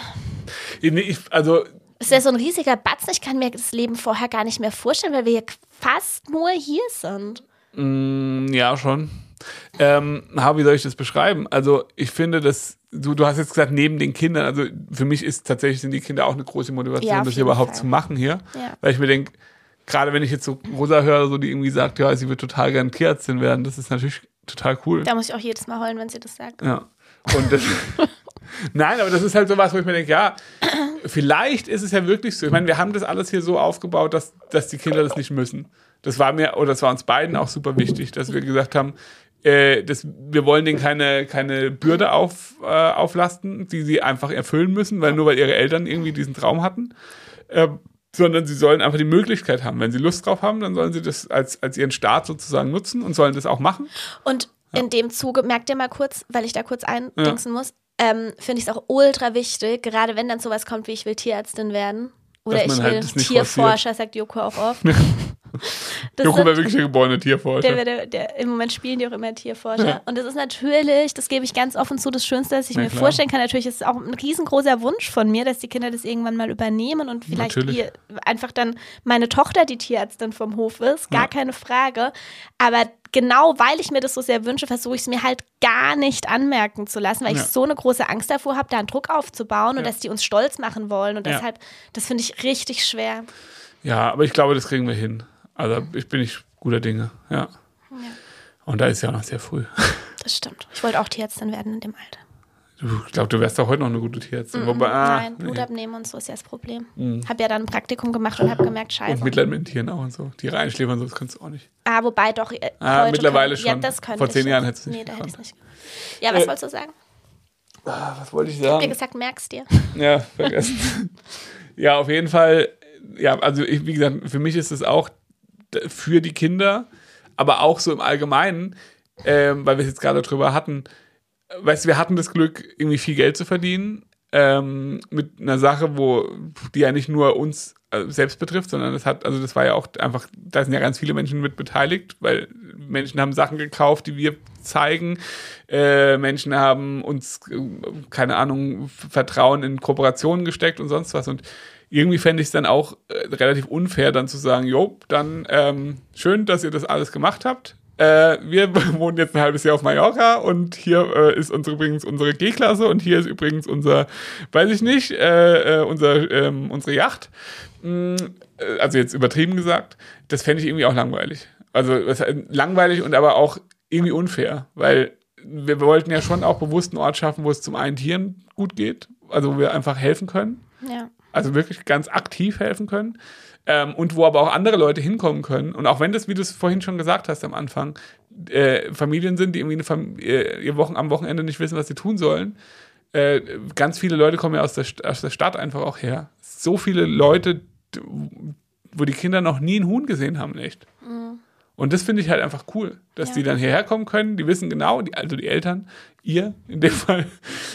Nee, ich, also, Es wäre so ein riesiger Batzen. Ich kann mir das Leben vorher gar nicht mehr vorstellen, weil wir hier fast nur hier sind. mh, ja, schon. Ähm, aber wie soll ich das beschreiben? Also, ich finde, dass du, du hast jetzt gesagt, neben den Kindern, also für mich ist tatsächlich, sind die Kinder auch eine große Motivation, Ja, auf das jeden hier überhaupt Fall. zu machen hier. Ja. Weil ich mir denke, gerade wenn ich jetzt so Rosa höre, so die irgendwie sagt, ja, sie wird total gern Tierärztin werden, das ist natürlich total cool. Da muss ich auch jedes Mal heulen, wenn sie das sagt. Ja. Und das, nein, aber das ist halt so was, wo ich mir denke, ja, vielleicht ist es ja wirklich so. Ich meine, wir haben das alles hier so aufgebaut, dass, dass die Kinder das nicht müssen. Das war mir, oder das war uns beiden auch super wichtig, dass wir gesagt haben, äh, das, wir wollen denen keine, keine Bürde auf, äh, auflasten, die sie einfach erfüllen müssen, weil nur weil ihre Eltern irgendwie diesen Traum hatten. Äh, sondern sie sollen einfach die Möglichkeit haben. Wenn sie Lust drauf haben, dann sollen sie das als, als ihren Start sozusagen nutzen und sollen das auch machen. Und in dem Zuge, merkt ihr mal kurz, weil ich da kurz eindingsen muss, ähm, finde ich es auch ultra wichtig, gerade wenn dann sowas kommt wie ich will Tierärztin werden oder Dass man ich halt will das nicht Tierforscher, sagt Joko auch oft. Das Joko sind- wäre wirklich der geborene Tierforscher. Der, der, der, Im Moment spielen die auch immer Tierforscher. Ja. Und das ist natürlich, das gebe ich ganz offen zu, das Schönste, was ich Na mir klar. vorstellen kann. Natürlich ist es auch ein riesengroßer Wunsch von mir, dass die Kinder das irgendwann mal übernehmen und vielleicht Natürlich. ihr, einfach dann meine Tochter die Tierärztin vom Hof ist. Gar Ja. keine Frage. Aber genau weil ich mir das so sehr wünsche, versuche ich es mir halt gar nicht anmerken zu lassen, weil Ja. ich so eine große Angst davor habe, da einen Druck aufzubauen und Ja. dass die uns stolz machen wollen. Und Ja. deshalb, das finde ich richtig schwer. Ja, aber ich glaube, das kriegen wir hin. Also ich bin nicht guter Dinge, ja. Und da ist ja noch sehr früh. Das stimmt. Ich wollte auch Tierärztin werden in dem Alter. Du, ich glaube, du wärst auch heute noch eine gute Tierärztin. Wobei, ah, Nein, Blut nee. abnehmen und so ist ja das Problem. Hab ja dann ein Praktikum gemacht und habe gemerkt, scheiße. Und Mitleid mit den Tieren auch und so. Tiere einschläfern, so, das kannst du auch nicht. Ah, wobei doch. äh, Ah, heute mittlerweile kann, Ja, schon. das könnte Vor zehn ich Jahren jetzt. hättest du nicht Nee, da hätte ich gekonnt. nicht. Ja, was Äh, wolltest du sagen? Ah, was wollte ich Ich hab dir sagen? gesagt, merkst dir. Ja, vergessen. Ja, auf jeden Fall. Ja, also ich, wie gesagt, für mich ist es auch d- für die Kinder, aber auch so im Allgemeinen, ähm, weil wir es jetzt gerade drüber hatten, weißt du, wir hatten das Glück, irgendwie viel Geld zu verdienen, ähm, mit einer Sache, wo die ja nicht nur uns äh, selbst betrifft, sondern das hat, also das war ja auch einfach, da sind ja ganz viele Menschen mit beteiligt, weil Menschen haben Sachen gekauft, die wir zeigen, äh, Menschen haben uns, äh, keine Ahnung, Vertrauen in Kooperationen gesteckt und sonst was und irgendwie fände ich es dann auch äh, relativ unfair, dann zu sagen, jo, dann ähm, schön, dass ihr das alles gemacht habt. Äh, wir wohnen jetzt ein halbes Jahr auf Mallorca und hier äh, ist unsere, übrigens unsere G-Klasse und hier ist übrigens unser, weiß ich nicht, äh, äh, unser, ähm, unsere Yacht. Mm, äh, also jetzt übertrieben gesagt. Das fände ich irgendwie auch langweilig. Also das, äh, langweilig und aber auch irgendwie unfair, weil wir wollten ja schon auch bewusst einen Ort schaffen, wo es zum einen Tieren gut geht, also wo wir einfach helfen können. Ja. Also wirklich ganz aktiv helfen können. Ähm, und wo aber auch andere Leute hinkommen können. Und auch wenn das, wie du es vorhin schon gesagt hast am Anfang, äh, Familien sind, die irgendwie eine Fam- äh, ihr Wochen am Wochenende nicht wissen, was sie tun sollen. Äh, ganz viele Leute kommen ja aus der, St- aus der Stadt einfach auch her. So viele Leute, d- wo die Kinder noch nie einen Huhn gesehen haben, echt. Mhm. Und das finde ich halt einfach cool, dass Ja. die dann hierher kommen können. Die wissen genau, die, also die Eltern, ihr in dem Fall,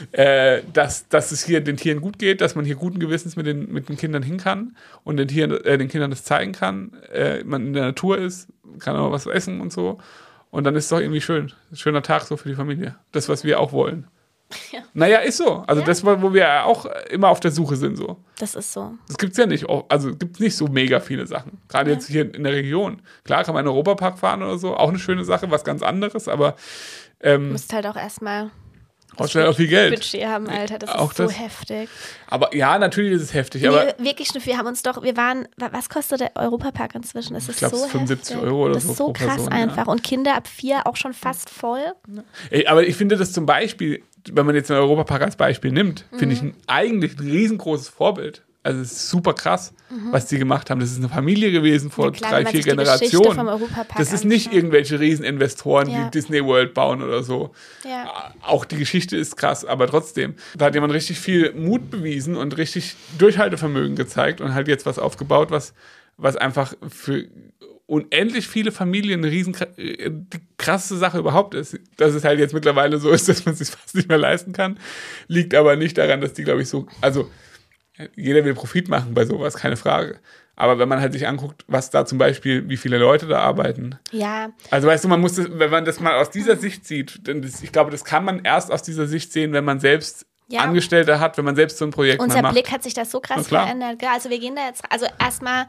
äh, dass, dass es hier den Tieren gut geht, dass man hier guten Gewissens mit den, mit den Kindern hin kann und den, Tieren, äh, den Kindern das zeigen kann. Äh, man in der Natur ist, kann auch was essen und so. Und dann ist es doch irgendwie schön. Ein schöner Tag so für die Familie. Das, was wir auch wollen. Ja. Naja, ist so. Also Ja. das, wo wir ja auch immer auf der Suche sind. So. Das ist so. Das gibt's ja nicht. auch- Also gibt's nicht so mega viele Sachen. Gerade Ja. jetzt hier in der Region. Klar kann man in den Europapark fahren oder so. Auch eine schöne Sache, was ganz anderes. Aber Ähm, Du musst halt auch erstmal brauchst du halt auch viel Geld. Budget haben, Alter. Das Auch ist so das. heftig. Aber ja, natürlich ist es heftig. Aber Nee, wirklich, wir haben uns doch, wir waren, wa- was kostet der Europapark inzwischen? Das ist Ich glaub, es so ist fünfundsiebzig heftig. Euro oder das so ist so pro krass Person, einfach. ja. Und Kinder ab vier auch schon fast voll. Ey, aber ich finde das zum Beispiel, wenn man jetzt den Europapark als Beispiel nimmt, Mhm. finde ich ein, eigentlich ein riesengroßes Vorbild. Also es ist super krass, was die gemacht haben. Das ist eine Familie gewesen vor Mhm. Ja, klar, drei, wenn man vier sich die Geschichte Generationen. vom Europapark Das ist nicht anschaut. irgendwelche Rieseninvestoren, Ja. die Disney World bauen oder so. Ja. Auch die Geschichte ist krass, aber trotzdem. Da hat jemand richtig viel Mut bewiesen und richtig Durchhaltevermögen gezeigt und halt jetzt was aufgebaut, was, was einfach für unendlich viele Familien eine riesen äh, die krasseste Sache überhaupt ist. Dass es halt jetzt mittlerweile so ist, dass man es sich fast nicht mehr leisten kann, liegt aber nicht daran, dass die, glaube ich, so, also jeder will Profit machen bei sowas, keine Frage. Aber wenn man halt sich anguckt, was da zum Beispiel, wie viele Leute da arbeiten. Ja, Also weißt du, man muss das, wenn man das mal aus dieser Sicht sieht, denn das, ich glaube, das kann man erst aus dieser Sicht sehen, wenn man selbst Ja. Angestellte hat, wenn man selbst so ein Projekt unser mal macht. Blick hat sich da so Na krass klar. verändert. Gell? Also wir gehen da jetzt, also erstmal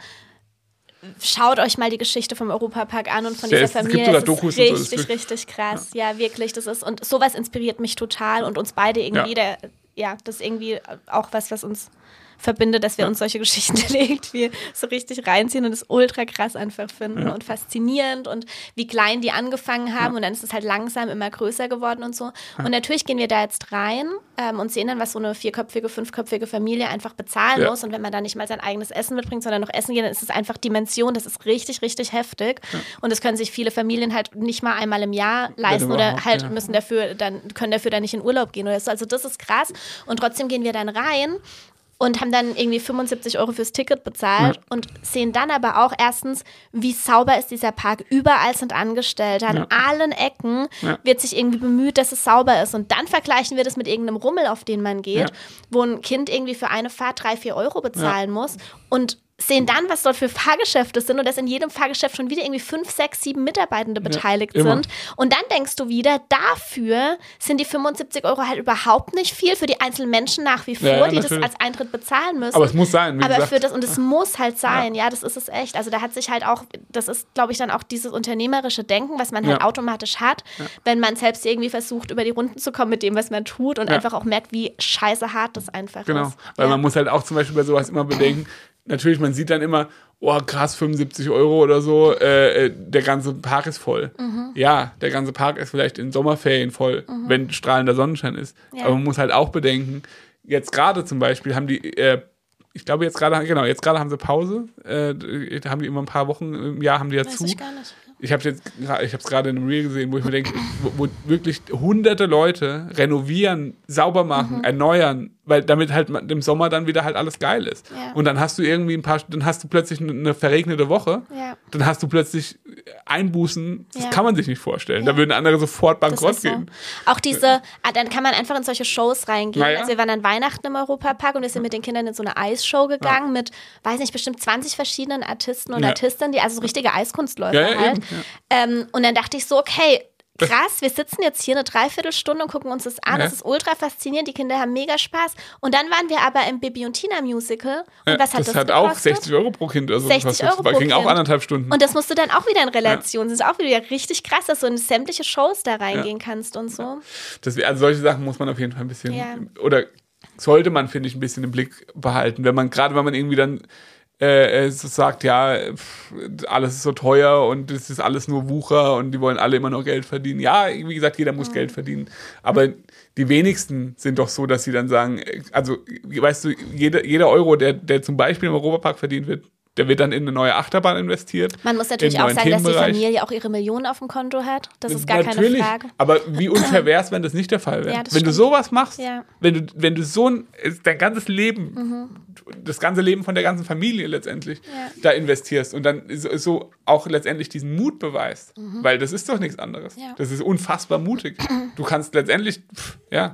schaut euch mal die Geschichte vom Europapark an und von Ja, dieser es gibt Familie. sogar Es Dokus ist und so, das ist richtig, wirklich- richtig krass. Ja. wirklich, das ist, und sowas inspiriert mich total und uns beide irgendwie, Ja. der, ja, das ist irgendwie auch was, was uns verbindet, dass wir uns solche Geschichten irgendwie so richtig reinziehen und es ultra krass einfach finden Ja. und faszinierend und wie klein die angefangen haben und dann ist es halt langsam immer größer geworden und so. Und natürlich gehen wir da jetzt rein ähm, und sehen dann, was so eine vierköpfige, fünfköpfige Familie einfach bezahlen Ja. muss und wenn man da nicht mal sein eigenes Essen mitbringt, sondern noch essen geht, dann ist es einfach Dimension, das ist richtig, richtig heftig und das können sich viele Familien halt nicht mal einmal im Jahr leisten oder überhaupt, halt ja. müssen dafür dann, können dafür dann nicht in Urlaub gehen oder so. Also das ist krass und trotzdem gehen wir dann rein und haben dann irgendwie fünfundsiebzig Euro fürs Ticket bezahlt Ja. und sehen dann aber auch erstens, wie sauber ist dieser Park. Überall sind Angestellte, an Ja. allen Ecken Ja. wird sich irgendwie bemüht, dass es sauber ist. Und dann vergleichen wir das mit irgendeinem Rummel, auf den man geht, Ja. wo ein Kind irgendwie für eine Fahrt drei, vier Euro bezahlen muss und sehen dann, was dort für Fahrgeschäfte sind und dass in jedem Fahrgeschäft schon wieder irgendwie fünf, sechs, sieben Mitarbeitende beteiligt immer. sind. Und dann denkst du wieder, dafür sind die fünfundsiebzig Euro halt überhaupt nicht viel für die einzelnen Menschen nach wie vor, Ja, ja, die das natürlich. als Eintritt bezahlen müssen. Aber es muss sein, wie Aber gesagt. für das, und es muss halt sein, ja. das ist es echt. Also da hat sich halt auch, das ist, glaube ich, dann auch dieses unternehmerische Denken, was man halt Ja. automatisch hat, wenn man selbst irgendwie versucht, über die Runden zu kommen mit dem, was man tut und Ja. einfach auch merkt, wie scheiße hart das einfach Genau, ist. weil ja. man muss halt auch zum Beispiel bei sowas immer bedenken, natürlich, man sieht dann immer, oh krass, fünfundsiebzig Euro oder so, äh, äh, der ganze Park ist voll. Mhm. Ja, der ganze Park ist vielleicht in Sommerferien voll, wenn strahlender Sonnenschein ist. Ja. Aber man muss halt auch bedenken, jetzt gerade zum Beispiel haben die, äh, ich glaube jetzt gerade, genau, jetzt gerade haben sie Pause, äh, da haben die immer ein paar Wochen im Jahr haben die ja Weiß zu. ich gar nicht. Ich habe jetzt, ich habe es gerade in einem Reel gesehen, wo ich mir denke, wo, wo wirklich hunderte Leute renovieren, sauber machen, Mhm. erneuern, weil damit halt im Sommer dann wieder halt alles geil ist. Ja. Und dann hast du irgendwie ein paar, dann hast du plötzlich eine verregnete Woche, Ja. dann hast du plötzlich Einbußen, das Ja. kann man sich nicht vorstellen. Da würden andere sofort Das bankrott ist so. gehen. Auch diese, ah, dann kann man einfach in solche Shows reingehen. Na ja. Also wir waren an Weihnachten im Europapark und wir sind mit den Kindern in so eine Eisshow gegangen mit, weiß nicht, bestimmt zwanzig verschiedenen Artisten und Ja. Artistinnen, die also so richtige Eiskunstläufer Ja, ja, halt. eben, Ähm, und dann dachte ich so, okay, krass, wir sitzen jetzt hier eine Dreiviertelstunde und gucken uns das an. Ja. Das ist ultra faszinierend, die Kinder haben mega Spaß. Und dann waren wir aber im Bibi und Tina Musical. Und Ja, was hat das das hat auch gekostet? sechzig Euro pro Kind. Also sechzig Euro pro ging auch Kind. anderthalb Stunden. Und das musst du dann auch wieder in Relation. Das ist auch wieder richtig krass, dass du in sämtliche Shows da reingehen kannst und so. Das, also solche Sachen muss man auf jeden Fall ein bisschen, Ja. oder sollte man, finde ich, ein bisschen im Blick behalten. Wenn man, gerade wenn man irgendwie dann äh, so sagt, ja, pff, alles ist so teuer und es ist alles nur Wucher und die wollen alle immer nur Geld verdienen. Ja, wie gesagt, jeder muss Geld verdienen. Aber die wenigsten sind doch so, dass sie dann sagen, also, weißt du, jeder, jeder Euro, der, der zum Beispiel im Europapark verdient wird, der wird dann in eine neue Achterbahn investiert. Man muss natürlich in auch einen sagen, dass die Themenbereich. Familie auch ihre Millionen auf dem Konto hat. Das ist gar Natürlich, keine Frage. aber wie unfair wäre es, wenn das nicht der Fall wäre? Ja, das wenn du stimmt. sowas machst, Ja. wenn du, wenn du so ein, dein ganzes Leben, Mhm. das ganze Leben von der ganzen Familie letztendlich Ja. da investierst und dann so, so auch letztendlich diesen Mut beweist, weil das ist doch nichts anderes. Mhm. Ja. Das ist unfassbar mutig. Du kannst letztendlich, pff, ja,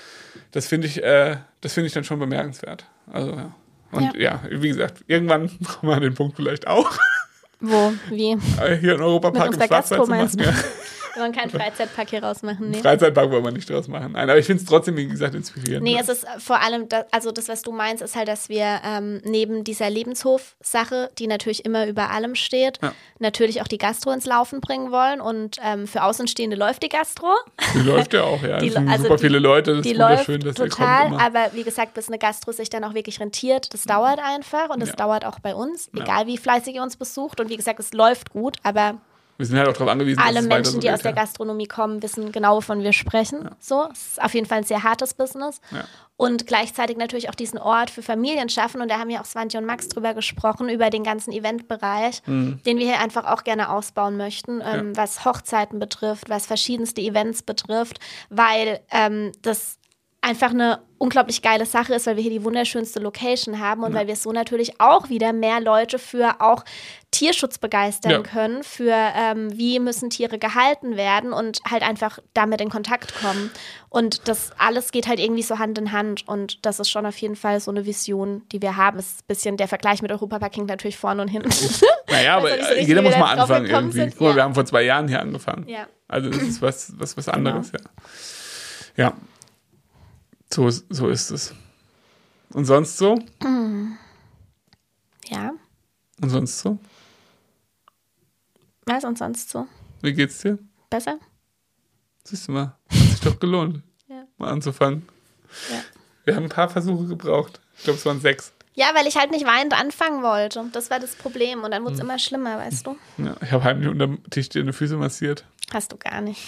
das finde ich, äh, das finde ich dann schon bemerkenswert. Also ja. Und ja. ja, wie gesagt, irgendwann brauchen wir den Punkt vielleicht auch. Wo? Wie? Hier in Europapark Mit im unserer Schwarzwald Gastro zu meinst machen. du? Ja. Wir wollen keinen Freizeitpark hier rausmachen, nee. Freizeitpark wollen wir nicht draus machen. Nein, aber ich finde es trotzdem, wie gesagt, inspirierend. Nee, es ist vor allem, das, also das, was du meinst, ist halt, dass wir ähm, neben dieser Lebenshof-Sache, die natürlich immer über allem steht, ja. natürlich auch die Gastro ins Laufen bringen wollen. Und ähm, für Außenstehende läuft die Gastro. Die läuft ja auch, ja. Die, es sind also super die, viele Leute, das die ist läuft wunderschön, dass total, ihr kommt immer. Aber wie gesagt, bis eine Gastro sich dann auch wirklich rentiert, das dauert einfach und das ja. dauert auch bei uns, ja. egal wie fleißig ihr uns besucht. Und wie gesagt, es läuft gut, aber wir sind halt auch darauf angewiesen, alle dass es Menschen, weiter so die geht, aus der ja. Gastronomie kommen, wissen genau, wovon wir sprechen. Ja. So, es ist auf jeden Fall ein sehr hartes Business. Ja. Und gleichzeitig natürlich auch diesen Ort für Familien schaffen. Und da haben ja auch Svante und Max drüber gesprochen, über den ganzen Eventbereich, mhm. den wir hier einfach auch gerne ausbauen möchten, ähm, ja. was Hochzeiten betrifft, was verschiedenste Events betrifft, weil ähm, das einfach eine unglaublich geile Sache ist, weil wir hier die wunderschönste Location haben und ja. weil wir so natürlich auch wieder mehr Leute für auch Tierschutz begeistern ja. können, für ähm, wie müssen Tiere gehalten werden und halt einfach damit in Kontakt kommen. Und das alles geht halt irgendwie so Hand in Hand und das ist schon auf jeden Fall so eine Vision, die wir haben. Es ist ein bisschen der Vergleich mit Europapark hinkt natürlich vorne und hinten. Naja, aber also so jeder muss mal anfangen irgendwie. Sind. Guck mal, ja. wir haben vor zwei Jahren hier angefangen. Ja. Also das ist was, was, was anderes, genau. ja. Ja. So, so ist es. Und sonst so? Ja. Und sonst so? Was und sonst so? Wie geht's dir? Besser? Siehst du mal, hat sich doch gelohnt, ja. mal anzufangen. Ja. Wir haben ein paar Versuche gebraucht. Ich glaube, es waren sechs. Ja, weil ich halt nicht weinend anfangen wollte. Das war das Problem. Und dann wurde es hm. immer schlimmer, weißt du? Ja, ich habe heimlich unter dem Tisch dir eine Füße massiert. Hast du gar nicht.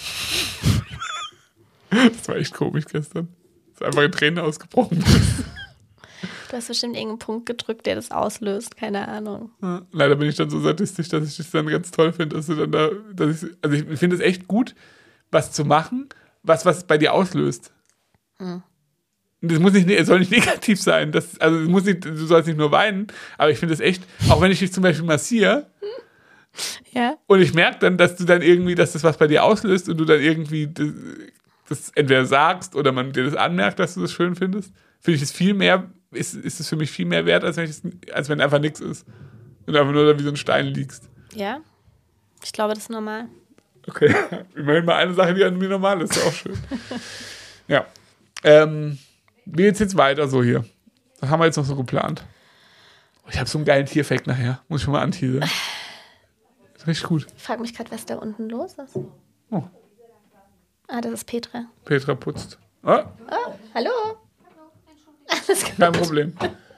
Das war echt komisch gestern. Es ist einfach in Tränen ausgebrochen. Du hast bestimmt irgendeinen Punkt gedrückt, der das auslöst. Keine Ahnung. Ja, leider bin ich dann so sadistisch, dass ich das dann ganz toll finde, dass du dann da, dass ich, also ich finde es echt gut, was zu machen, was was bei dir auslöst. Hm. Das muss nicht, es soll nicht negativ sein. Das, also es muss nicht, du sollst nicht nur weinen, aber ich finde es echt, auch wenn ich dich zum Beispiel massiere, ja. und ich merke dann, dass du dann irgendwie, dass das was bei dir auslöst und du dann irgendwie das, das entweder sagst oder man dir das anmerkt, dass du das schön findest, finde ich es viel mehr, ist, ist es für mich viel mehr wert, als wenn, ich das, als wenn einfach nichts ist. Und einfach nur da wie so ein Stein liegst. Ja, ich glaube, das ist normal. Okay, immerhin mal eine Sache, die an mir normal ist, ist auch schön. Ja. Ähm, wie geht's jetzt weiter so hier? Was haben wir jetzt noch so geplant? Oh, ich habe so einen geilen Tierfact nachher. Muss ich schon mal anteasern. Ist richtig gut. Ich frage mich gerade, was da unten los ist. Oh. Ah, das ist Petra. Petra putzt. Oh. Oh, hallo. Alles gut. Kein Problem.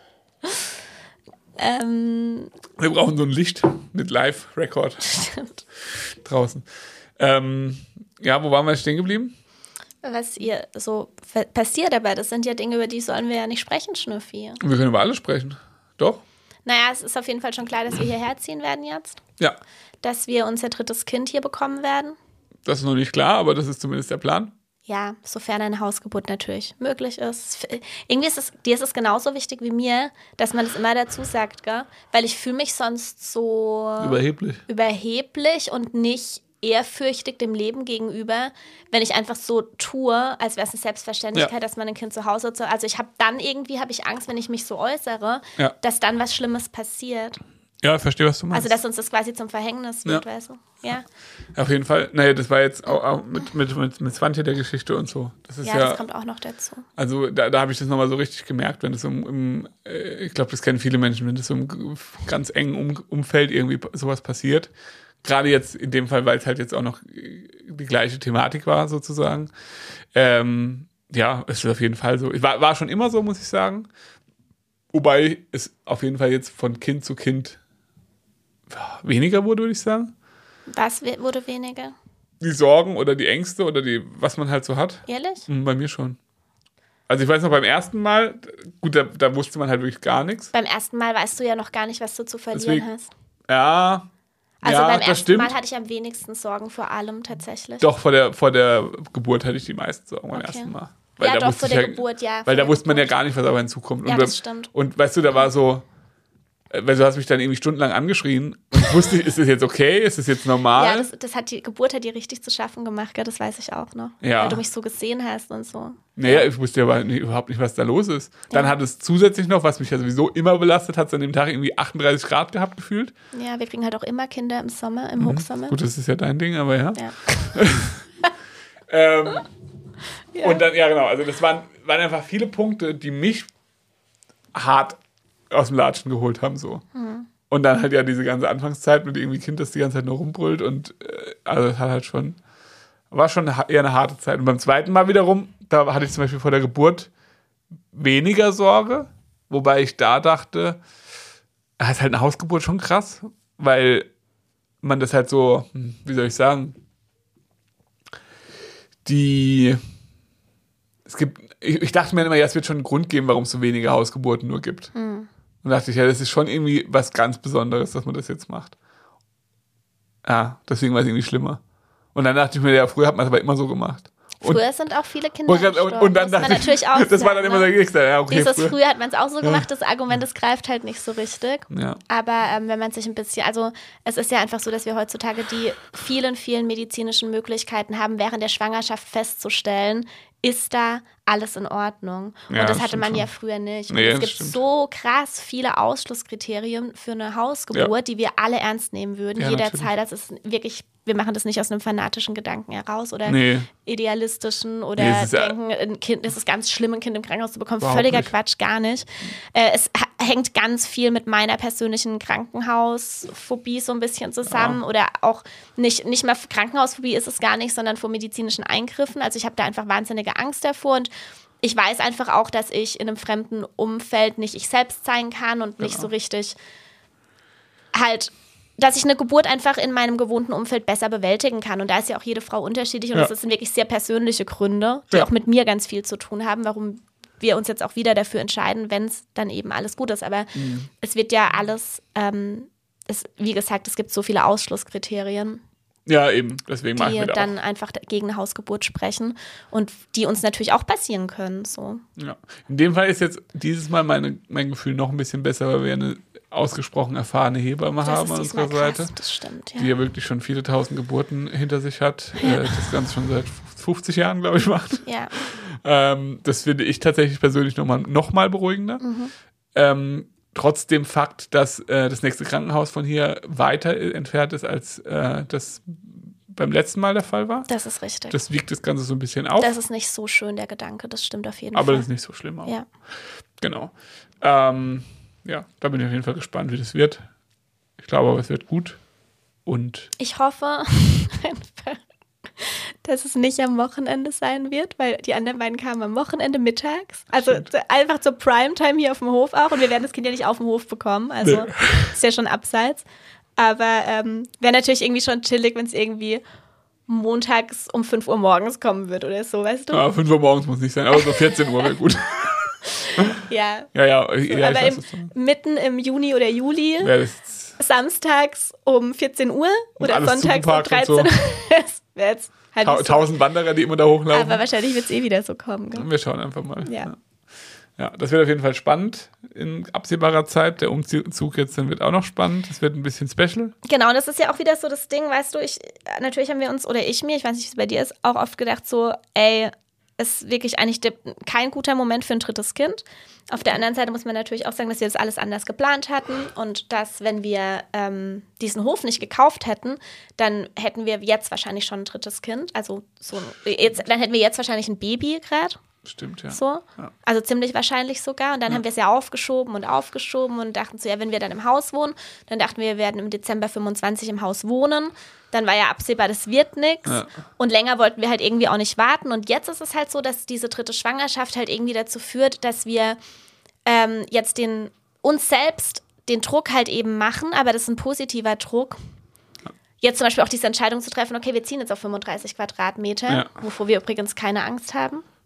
Ähm, Wir brauchen so ein Licht mit Live-Record. Stimmt. Draußen. Ähm, ja, wo waren wir stehen geblieben? Was ihr so passiert, aber das sind ja Dinge, über die sollen wir ja nicht sprechen, Schnüffi. Wir können über alles sprechen. Doch? Naja, es ist auf jeden Fall schon klar, dass wir hierher ziehen werden jetzt. Ja. Dass wir unser drittes Kind hier bekommen werden. Das ist noch nicht klar, aber das ist zumindest der Plan. Ja, sofern eine Hausgeburt natürlich möglich ist. Irgendwie ist es, dir ist es genauso wichtig wie mir, dass man das immer dazu sagt, gell? Weil ich fühle mich sonst so überheblich. überheblich und nicht ehrfürchtig dem Leben gegenüber, wenn ich einfach so tue, als wäre es eine Selbstverständlichkeit, ja. dass man ein Kind zu Hause hat. Also ich habe dann irgendwie, habe ich Angst, wenn ich mich so äußere, ja. dass dann was Schlimmes passiert. Ja, ich verstehe, was du meinst. Also, dass uns das quasi zum Verhängnis wird, ja. weißt du? Ja. Auf jeden Fall. Naja, das war jetzt auch, auch mit, mit, mit, mit Svante der Geschichte und so. Das ist ja, ja, das kommt auch noch dazu. Also, da, da habe ich das nochmal so richtig gemerkt, wenn das im, im äh, ich glaube, das kennen viele Menschen, wenn das so im ganz engen um, Umfeld irgendwie sowas passiert. Gerade jetzt in dem Fall, weil es halt jetzt auch noch die gleiche Thematik war, sozusagen. Ähm, ja, es ist auf jeden Fall so. Es war, war schon immer so, muss ich sagen. Wobei es auf jeden Fall jetzt von Kind zu Kind weniger wurde, würde ich sagen. Was wurde weniger? Die Sorgen oder die Ängste oder die, was man halt so hat. Ehrlich? Bei mir schon. Also ich weiß noch, beim ersten Mal, gut, da, da wusste man halt wirklich gar nichts. Beim ersten Mal weißt du ja noch gar nicht, was du zu verlieren Deswegen, hast. Ja, Also ja, beim das ersten stimmt. Mal hatte ich am wenigsten Sorgen vor allem tatsächlich. Doch, vor der, vor der Geburt hatte ich die meisten Sorgen beim Okay. ersten Mal. Weil ja, da doch, wusste vor ich der ja, Geburt, ja. Weil da vor wusste der man ja Geburt. gar nicht, was auf einen zukommt. Ja, und, das stimmt. Und weißt du, da war so, weil du hast mich dann irgendwie stundenlang angeschrien und ich wusste, ist das jetzt okay, ist das jetzt normal? Ja, das, das hat die Geburt hat dir richtig zu schaffen gemacht, gell? Das weiß ich auch noch. Ja. Weil du mich so gesehen hast und so. Naja, ich wusste aber nicht, überhaupt nicht, was da los ist. Dann Ja. hat es zusätzlich noch, was mich ja sowieso immer belastet hat, es an dem Tag irgendwie achtunddreißig Grad gehabt gefühlt. Ja, wir kriegen halt auch immer Kinder im Sommer, im Hochsommer. Gut, das ist ja dein Ding, aber ja. Ja. ähm, Ja. Und dann, ja genau, also das waren, waren einfach viele Punkte, die mich hart aus dem Latschen geholt haben, so. Mhm. Und dann halt ja diese ganze Anfangszeit mit irgendwie Kind, das die ganze Zeit nur rumbrüllt und äh, also das hat halt schon, war schon eher eine harte Zeit. Und beim zweiten Mal wiederum, da hatte ich zum Beispiel vor der Geburt weniger Sorge, wobei ich da dachte, es ist halt eine Hausgeburt schon krass, weil man das halt so, wie soll ich sagen, die, es gibt, ich, ich dachte mir immer, ja, es wird schon einen Grund geben, warum es so wenige Hausgeburten nur gibt. Mhm. Und dachte ich, ja, das ist schon irgendwie was ganz Besonderes, dass man das jetzt macht. Ja, deswegen war es irgendwie schlimmer. Und dann dachte ich mir, ja, früher hat man es aber immer so gemacht. Und, Früher sind auch viele Kinder und, und, gestorben, und dann muss man dachte ich, natürlich auch das war dann sagen, immer ne? der Nächste. Ja, okay, Dieses früher. früher hat man es auch so gemacht, das Argument, das greift halt nicht so richtig. Ja. Aber ähm, wenn man sich ein bisschen, also es ist ja einfach so, dass wir heutzutage die vielen, vielen medizinischen Möglichkeiten haben, während der Schwangerschaft festzustellen, ist da alles in Ordnung. Und Ja, das das hatte man stimmt ja schon. früher nicht. Und Nee, es das gibt stimmt. so krass viele Ausschlusskriterien für eine Hausgeburt, Ja. die wir alle ernst nehmen würden, Ja, jederzeit. Das ist wirklich, wir machen das nicht aus einem fanatischen Gedanken heraus oder Nee. idealistischen oder Nee, es ist ja- denken, ein Kind, es ist ganz schlimm, ein Kind im Krankenhaus zu bekommen. Überhaupt Völliger nicht. Quatsch, gar nicht. Äh, es ha- hängt ganz viel mit meiner persönlichen Krankenhausphobie so ein bisschen zusammen Ja. oder auch nicht, nicht mal Krankenhausphobie ist es gar nicht, sondern vor medizinischen Eingriffen. Also ich habe da einfach wahnsinnige Angst davor und ich weiß einfach auch, dass ich in einem fremden Umfeld nicht ich selbst sein kann und nicht Genau. so richtig halt, dass ich eine Geburt einfach in meinem gewohnten Umfeld besser bewältigen kann. Und da ist ja auch jede Frau unterschiedlich und Ja. das sind wirklich sehr persönliche Gründe, die Ja. auch mit mir ganz viel zu tun haben, warum wir uns jetzt auch wieder dafür entscheiden, wenn es dann eben alles gut ist. Aber Mhm. es wird ja alles, ähm, es, wie gesagt, es gibt so viele Ausschlusskriterien, Ja, eben. Deswegen mache ich die mir da dann einfach gegen eine Hausgeburt sprechen und die uns natürlich auch passieren können. So. auch. Ja. In dem Fall ist jetzt dieses Mal meine, mein Gefühl noch ein bisschen besser, weil wir eine ausgesprochen erfahrene Hebamme Das haben ist an diesmal unserer Seite, krass, das stimmt, ja. die ja wirklich schon viele tausend Geburten hinter sich hat. Äh, das Ganze schon seit fünfzig Jahren, glaube ich, macht. ja. Ähm, das finde ich tatsächlich persönlich nochmal noch mal beruhigender. Mhm. Ähm, trotz dem Fakt, dass äh, das nächste Krankenhaus von hier weiter äh, entfernt ist, als äh, das beim letzten Mal der Fall war. Das ist richtig. Das wiegt das Ganze so ein bisschen auf, Das ist nicht so schön, der Gedanke, das stimmt auf jeden aber Fall. das ist nicht so schlimm auch. Ja. Genau. Ähm, ja, da bin ich auf jeden Fall gespannt, wie das wird. Ich glaube aber, es wird gut. Und Ich hoffe einfach, dass es nicht am Wochenende sein wird, weil die anderen beiden kamen am Wochenende mittags. Also Stimmt. zu- einfach zur Primetime hier auf dem Hof auch. Und wir werden das Kind ja nicht auf dem Hof bekommen. Also Nee. ist ja schon abseits. Aber ähm, wäre natürlich irgendwie schon chillig, wenn es irgendwie montags um fünf Uhr morgens kommen wird oder so, weißt du? ja, fünf Uhr morgens muss nicht sein, aber so vierzehn Uhr wäre gut. Ja. Ja, ja, ja, ich Aber weiß, im, was du mitten im Juni oder Juli, ja, das samstags um vierzehn Uhr Und oder alles sonntags um zugeparkt und dreizehn Uhr. Das wäre jetzt halt ta- nicht so. tausend Wanderer, die immer da hochlaufen. Aber wahrscheinlich wird es eh wieder so kommen. Gell? Wir schauen einfach mal. Ja. Ja, das wird auf jeden Fall spannend in absehbarer Zeit. Der Umzug jetzt dann wird auch noch spannend. Das wird ein bisschen special. Genau, und das ist ja auch wieder so das Ding, weißt du, ich, natürlich haben wir uns, oder ich mir, ich weiß nicht, wie es bei dir ist, auch oft gedacht so, ey, ist wirklich eigentlich de- kein guter Moment für ein drittes Kind. Auf der anderen Seite muss man natürlich auch sagen, dass wir das alles anders geplant hatten und dass, wenn wir ähm, diesen Hof nicht gekauft hätten, dann hätten wir jetzt wahrscheinlich schon ein drittes Kind. Also so, jetzt, dann hätten wir jetzt wahrscheinlich ein Baby gerade. Stimmt, ja. So. Ja. Also ziemlich wahrscheinlich sogar. Und dann haben wir es ja aufgeschoben und aufgeschoben und dachten so, ja, wenn wir dann im Haus wohnen, dann dachten wir, wir werden im Dezember fünfundzwanzig im Haus wohnen. Dann war ja absehbar, das wird nichts. Ja. Und länger wollten wir halt irgendwie auch nicht warten. Und jetzt ist es halt so, dass diese dritte Schwangerschaft halt irgendwie dazu führt, dass wir ähm, jetzt den uns selbst den Druck halt eben machen, aber das ist ein positiver Druck. Jetzt zum Beispiel auch diese Entscheidung zu treffen, okay, wir ziehen jetzt auf fünfunddreißig Quadratmeter, Ja. wovor wir übrigens keine Angst haben.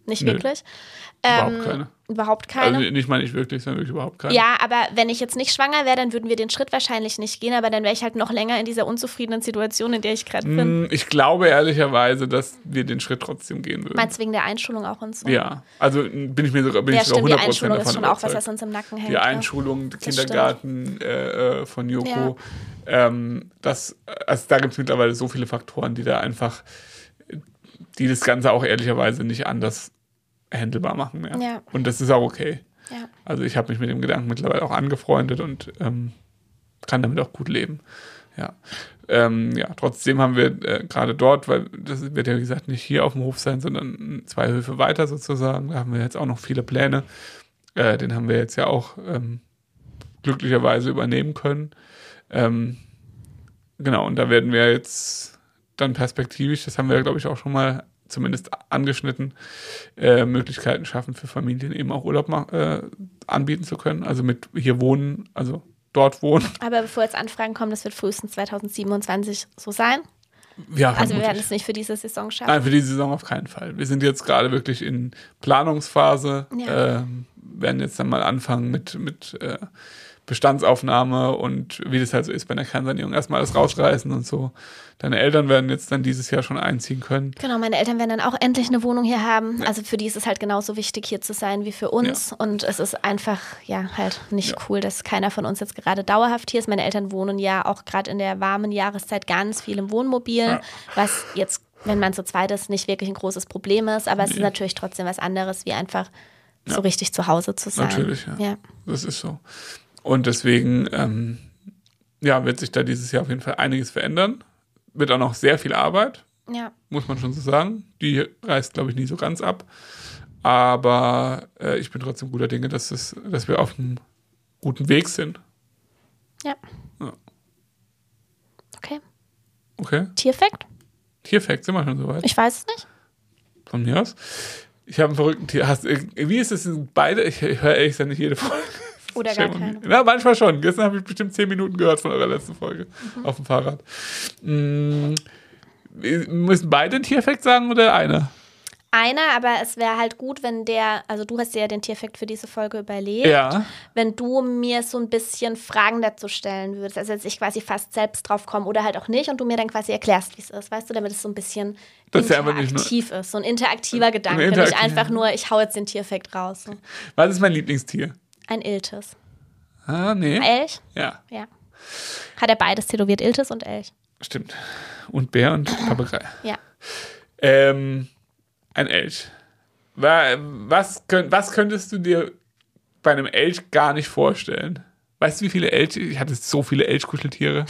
nicht Nö. wirklich. Überhaupt Ähm, keine. Überhaupt keine. Also nicht mal nicht wirklich, sondern wirklich überhaupt keine. Ja, aber wenn ich jetzt nicht schwanger wäre, dann würden wir den Schritt wahrscheinlich nicht gehen, aber dann wäre ich halt noch länger in dieser unzufriedenen Situation, in der ich gerade bin. Mm, Ich glaube ehrlicherweise, dass wir den Schritt trotzdem gehen würden. Meinst du wegen der Einschulung auch und so? Ja, also bin ich mir sogar, bin Ja, ich sogar stimmt, die hundert Prozent Einschulung davon ist schon auch was, überzeugt. was uns im Nacken hängt. Die ja. Einschulung, Das Kindergarten äh, äh, von Joko, Ja. ähm, das, also da gibt es mittlerweile so viele Faktoren, die da einfach, die das Ganze auch ehrlicherweise nicht anders handelbar machen mehr. Ja. Und das ist auch okay. Ja. Also ich habe mich mit dem Gedanken mittlerweile auch angefreundet und ähm, kann damit auch gut leben. Ja, ähm, ja trotzdem haben wir äh, gerade dort, weil das wird ja wie gesagt nicht hier auf dem Hof sein, sondern zwei Höfe weiter sozusagen. Da haben wir jetzt auch noch viele Pläne. Äh, den haben wir jetzt ja auch ähm, glücklicherweise übernehmen können. Ähm, genau, und da werden wir jetzt dann perspektivisch, das haben wir glaube ich auch schon mal zumindest angeschnitten, äh, Möglichkeiten schaffen für Familien eben auch Urlaub mach, äh, anbieten zu können. Also mit hier wohnen, also dort wohnen. Aber bevor jetzt Anfragen kommen, das wird frühestens zwanzig siebenundzwanzig so sein. Ja, Also wir vermutlich. werden es nicht für diese Saison schaffen. Nein, für diese Saison auf keinen Fall. Wir sind jetzt gerade wirklich in Planungsphase, Ja. ähm, werden jetzt dann mal anfangen mit, mit äh, Bestandsaufnahme und wie das halt so ist bei einer Kernsanierung, erstmal alles rausreißen und so. Deine Eltern werden jetzt dann dieses Jahr schon einziehen können. Genau, meine Eltern werden dann auch endlich eine Wohnung hier haben. Also für die ist es halt genauso wichtig, hier zu sein wie für uns. Ja. Und es ist einfach, ja, halt nicht Ja. cool, dass keiner von uns jetzt gerade dauerhaft hier ist. Meine Eltern wohnen ja auch gerade in der warmen Jahreszeit ganz viel im Wohnmobil, Ja. was jetzt, wenn man zu zweit ist, nicht wirklich ein großes Problem ist. Aber es Nee. ist natürlich trotzdem was anderes, wie einfach Ja. so richtig zu Hause zu sein. Natürlich, ja. ja. Das ist so. Und deswegen, ähm, ja, wird sich da dieses Jahr auf jeden Fall einiges verändern. Wird auch noch sehr viel Arbeit, Ja. muss man schon so sagen. Die reißt, glaube ich, nie so ganz ab. Aber äh, ich bin trotzdem guter Dinge, dass, es, dass wir auf einem guten Weg sind. Ja. Ja. Okay. Okay? Tierfact? Tierfact, sind wir schon soweit? Ich weiß es nicht. Von mir aus. Ich habe einen verrückten Tier. Hast, wie ist es beide? Ich, ich höre ehrlich gesagt nicht jede Folge. Oder gar keine. Ja, manchmal schon. Gestern habe ich bestimmt zehn Minuten gehört von eurer letzten Folge Mhm. auf dem Fahrrad. Mm, müssen beide einen Tierfact sagen oder einer? Einer, aber es wäre halt gut, wenn der, also du hast dir ja den Tierfact für diese Folge überlegt, Ja. wenn du mir so ein bisschen Fragen dazu stellen würdest, also dass ich quasi fast selbst drauf komme oder halt auch nicht und du mir dann quasi erklärst, wie es ist, weißt du, damit es so ein bisschen Das ist ja einfach nicht nur- interaktiv ist, so ein interaktiver Gedanke, interaktiv- nicht einfach nur, ich hau jetzt den Tierfact raus. So. Was ist mein Lieblingstier? Ein Iltis. Ah, nee. Elch? Ja, Ja. Hat er beides tätowiert, Iltis und Elch. stimmt. Und Bär und Papagei. Ja. Ähm, ein Elch. Wa- Was, könnt, was könntest du dir bei einem Elch gar nicht vorstellen? Weißt du, wie viele Elche? Ich hatte so viele Elchkuscheltiere.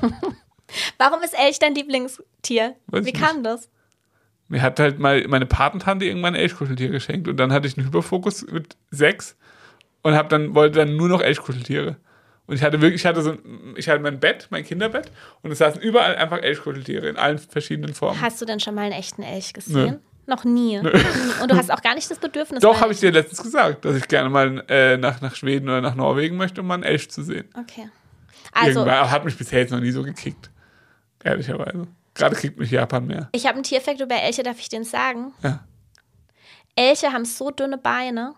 Warum ist Elch dein Lieblingstier? Weiß Wie ich kam das? Mir hat halt mal meine Patentante irgendwann ein Elchkuscheltier geschenkt und dann hatte ich einen Hyperfokus mit sechs und hab dann, wollte dann nur noch Elchkuscheltiere. Und ich hatte wirklich, ich hatte so, ein- ich hatte mein Bett, mein Kinderbett und es saßen überall einfach Elchkuscheltiere in allen verschiedenen Formen. Hast du denn schon mal einen echten Elch gesehen? Nö. Noch nie. Und du hast auch gar nicht das Bedürfnis. Doch, mal- habe ich dir letztens gesagt, dass ich gerne mal äh, nach, nach Schweden oder nach Norwegen möchte, um mal einen Elch zu sehen. Okay. Also, Irgendwann, hat mich bisher jetzt noch nie so gekickt. Ehrlicherweise. Gerade kriegt mich Japan mehr. ich habe einen Tierfact über Elche, darf ich den sagen? Ja. Elche haben so dünne Beine.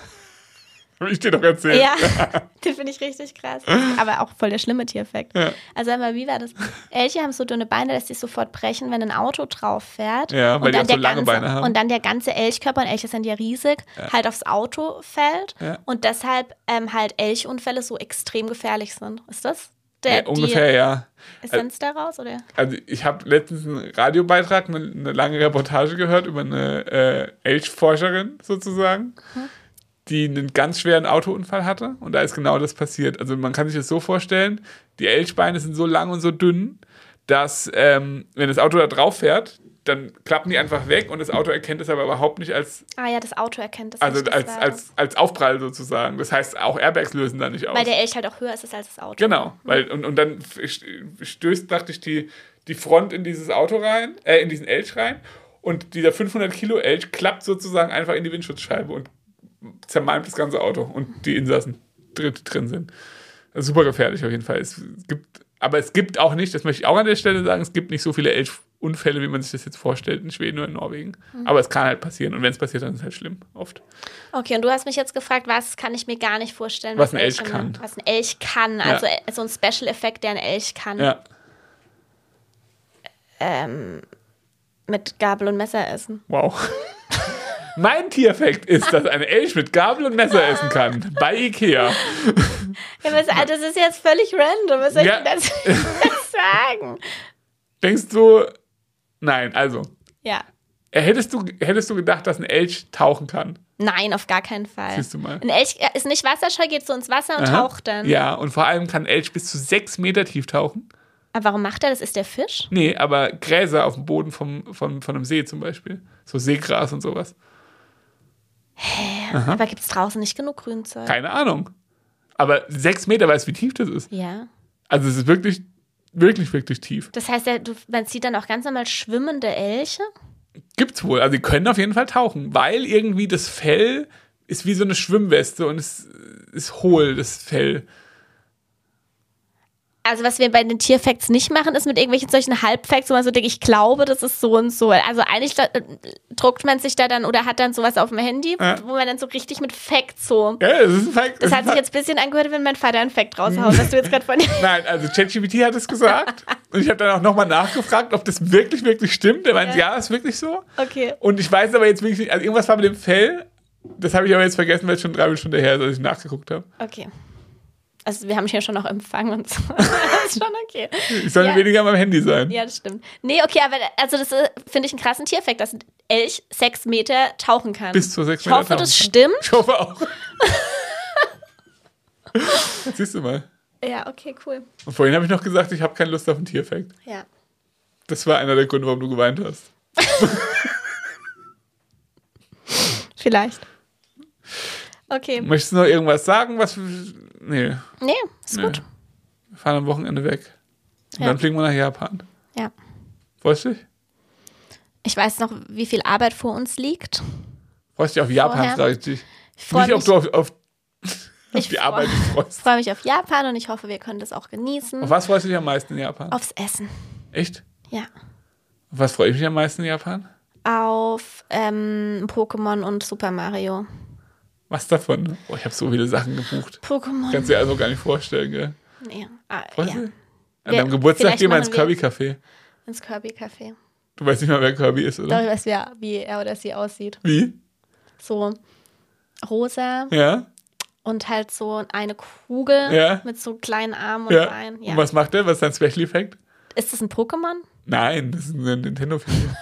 Hab ich dir doch erzählt. Ja, den finde ich richtig krass. Aber auch voll der schlimme Tierfact. Ja. Also sag mal, wie war das? Elche haben so dünne Beine, dass sie sofort brechen, wenn ein Auto drauf fährt. Ja, weil und die dann auch so der lange ganze, Beine haben. Und dann der ganze Elchkörper, und Elche sind ja riesig, halt aufs Auto fällt. Ja. Und deshalb ähm, halt Elchunfälle so extrem gefährlich sind. Ist das der, Ja, ungefähr, ja. die Essenz daraus? Oder? Also ich habe letztens einen Radiobeitrag, eine, eine lange Reportage gehört über eine äh, Elchforscherin sozusagen, Mhm. die einen ganz schweren Autounfall hatte und da ist genau das passiert. Also man kann sich das so vorstellen, die Elchbeine sind so lang und so dünn, dass ähm, wenn das Auto da drauf fährt, dann klappen die einfach weg und das Auto erkennt es aber überhaupt nicht als, Ah ja, das Auto erkennt das also nicht. das als, war- als, als Aufprall sozusagen. Das heißt, auch Airbags lösen da nicht aus. Weil der Elch halt auch höher ist als das Auto. Genau, weil, und, und dann stößt, dachte ich, die, die Front in dieses Auto rein, äh, in diesen Elch rein und dieser fünfhundert Kilo Elch klappt sozusagen einfach in die Windschutzscheibe und zermalmt das ganze Auto und die Insassen drin, drin sind. Also super gefährlich auf jeden Fall. Es gibt, aber es gibt auch nicht, das möchte ich auch an der Stelle sagen, es gibt nicht so viele Elch, Unfälle, wie man sich das jetzt vorstellt, in Schweden oder in Norwegen. Mhm. Aber es kann halt passieren. Und wenn es passiert, dann ist es halt schlimm, oft. Okay, und du hast mich jetzt gefragt, was kann ich mir gar nicht vorstellen, was, was ein Elch Elche, kann. Was ein Elch kann. Ja. Also so ein Special-Effekt, der ein Elch kann. Ja. Ähm, mit Gabel und Messer essen. Wow. Mein Tierfakt ist, dass ein Elch mit Gabel und Messer essen kann. Bei Ikea. Ja, was, das ist jetzt völlig random. Was soll Ja. ich denn dazu jetzt sagen? Denkst du, nein, also, Ja. hättest du, hättest du gedacht, dass ein Elch tauchen kann? Nein, auf gar keinen Fall. Siehst du mal. Ein Elch ist nicht wasserscheu, geht so ins Wasser und Aha. taucht dann. Ja, und vor allem kann ein Elch bis zu sechs Meter tief tauchen. Aber warum macht er das? Ist der Fisch? Nee, aber Gräser auf dem Boden vom, vom, von einem See zum Beispiel. So Seegras und sowas. Hä? Aber gibt es draußen nicht genug Grünzeug? Keine Ahnung. Aber sechs Meter, weißt du, wie tief das ist? Ja. Also es ist wirklich, wirklich, wirklich tief. Das heißt, der, du, man sieht dann auch ganz normal schwimmende Elche? Gibt's wohl. Also die können auf jeden Fall tauchen, weil irgendwie das Fell ist wie so eine Schwimmweste und es ist hohl, das Fell. Also was wir bei den Tierfacts nicht machen, ist mit irgendwelchen solchen Halbfacts, wo man so denkt, ich glaube, das ist so und so. Also eigentlich da, druckt man sich da dann oder hat dann sowas auf dem Handy, Ja. wo man dann so richtig mit Facts so... Ja, das ist ein Fact. Das hat sich jetzt ein bisschen angehört, wenn mein Vater einen Fact raushaut, was du jetzt gerade von dir... Nein, also ChatGPT hat es gesagt und ich habe dann auch nochmal nachgefragt, ob das wirklich, wirklich stimmt. Der meint, ja, ist wirklich so. Okay. Und ich weiß aber jetzt wirklich nicht, also irgendwas war mit dem Fell, das habe ich aber jetzt vergessen, weil es schon drei Stunden her ist, als ich nachgeguckt habe. Okay. Also wir haben hier schon noch Empfang und so. Das ist schon okay. Ich soll Ja. weniger am Handy sein. Ja, das stimmt. Nee, okay, aber also das äh, finde ich einen krassen Tierfakt, dass ein Elch sechs Meter tauchen kann. Bis zu sechs Ich Meter hoffe, das tauchen stimmt. Ich hoffe auch. Siehst du mal. Ja, okay, cool. Und vorhin habe ich noch gesagt, ich habe keine Lust auf einen Tierfakt. Ja. Das war einer der Gründe, warum du geweint hast. Vielleicht. Okay. Möchtest du noch irgendwas sagen? Was? Nee, Nee, ist nee. gut. Wir fahren am Wochenende weg. Und Ja. dann fliegen wir nach Japan. Ja. Freust du dich? Ich weiß noch, wie viel Arbeit vor uns liegt. Freust du dich auf Japan, Vorher. sag ich dich. Ich freue Nicht, ob mich, du auf, auf, auf Ich die freu- Arbeit dich freust. freu mich auf Japan und ich hoffe, wir können das auch genießen. Auf was freust du dich am meisten in Japan? Aufs Essen. Echt? Ja. Auf was freue ich mich am meisten in Japan? Auf ähm, Pokémon und Super Mario. Was davon? Oh, ich habe so viele Sachen gebucht. Pokémon. Kannst du dir also gar nicht vorstellen, gell? Nee. Ah, Freust ja. du dich? An Wir- deinem Geburtstag vielleicht gehen wir ins machen wir- Kirby-Café. Ins Kirby-Café. Du weißt nicht mal, wer Kirby ist, Doch, oder? ich weiß, wer, wie er oder sie aussieht. Wie? So rosa Ja? und halt so eine Kugel Ja. mit so kleinen Armen und Ja. Beinen. Ja. Und was macht der? Was ist sein Special Effect? Ist das ein Pokémon? Nein, das ist eine Nintendo-Figur.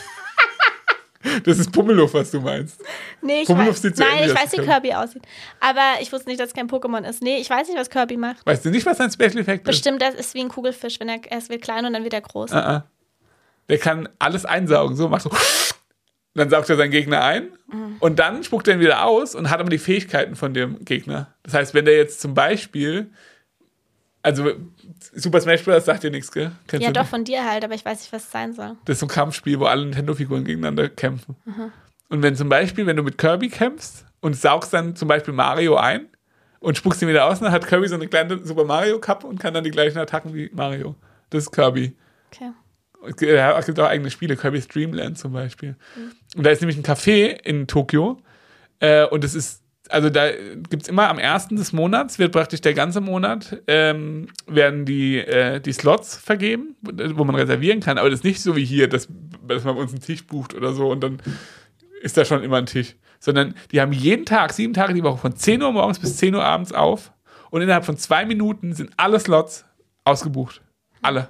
Das ist Pummeluff, was du meinst. Nee, ich Pummeluff weiß, sieht so nein, ähnlich ich aus weiß, wie wie Kirby. Kirby aussieht. Aber ich wusste nicht, dass es kein Pokémon ist. Nee, ich weiß nicht, was Kirby macht. Weißt du nicht, was sein Special Effect ist? Bestimmt, das ist wie ein Kugelfisch. Wenn er erst wird klein und dann wird er groß. Ah, ah. Der kann alles einsaugen. So, macht so. Dann saugt er seinen Gegner ein Mhm. und dann spuckt er ihn wieder aus und hat aber die Fähigkeiten von dem Gegner. Das heißt, wenn der jetzt zum Beispiel, also Super Smash Bros. Sagt dir nichts, gell? Kennst Ja, du doch, nicht? von dir halt, aber ich weiß nicht, was es sein soll. Das ist so ein Kampfspiel, wo alle Nintendo-Figuren gegeneinander kämpfen. Mhm. Und wenn zum Beispiel, wenn du mit Kirby kämpfst und saugst dann zum Beispiel Mario ein und spuckst ihn wieder aus, dann hat Kirby so eine kleine Super Mario-Kappe und kann dann die gleichen Attacken wie Mario. Das ist Kirby. Okay. Es gibt auch eigene Spiele, Kirby's Dream Land zum Beispiel. Mhm. Und da ist nämlich ein Café in Tokio äh, und es ist, also da gibt es immer am ersten des Monats, wird praktisch der ganze Monat, ähm, werden die, äh, die Slots vergeben, wo man reservieren kann, aber das ist nicht so wie hier, dass, dass man uns einen Tisch bucht oder so und dann ist da schon immer ein Tisch, sondern die haben jeden Tag, sieben Tage die Woche von zehn Uhr morgens bis zehn Uhr abends auf und innerhalb von zwei Minuten sind alle Slots ausgebucht. Alle.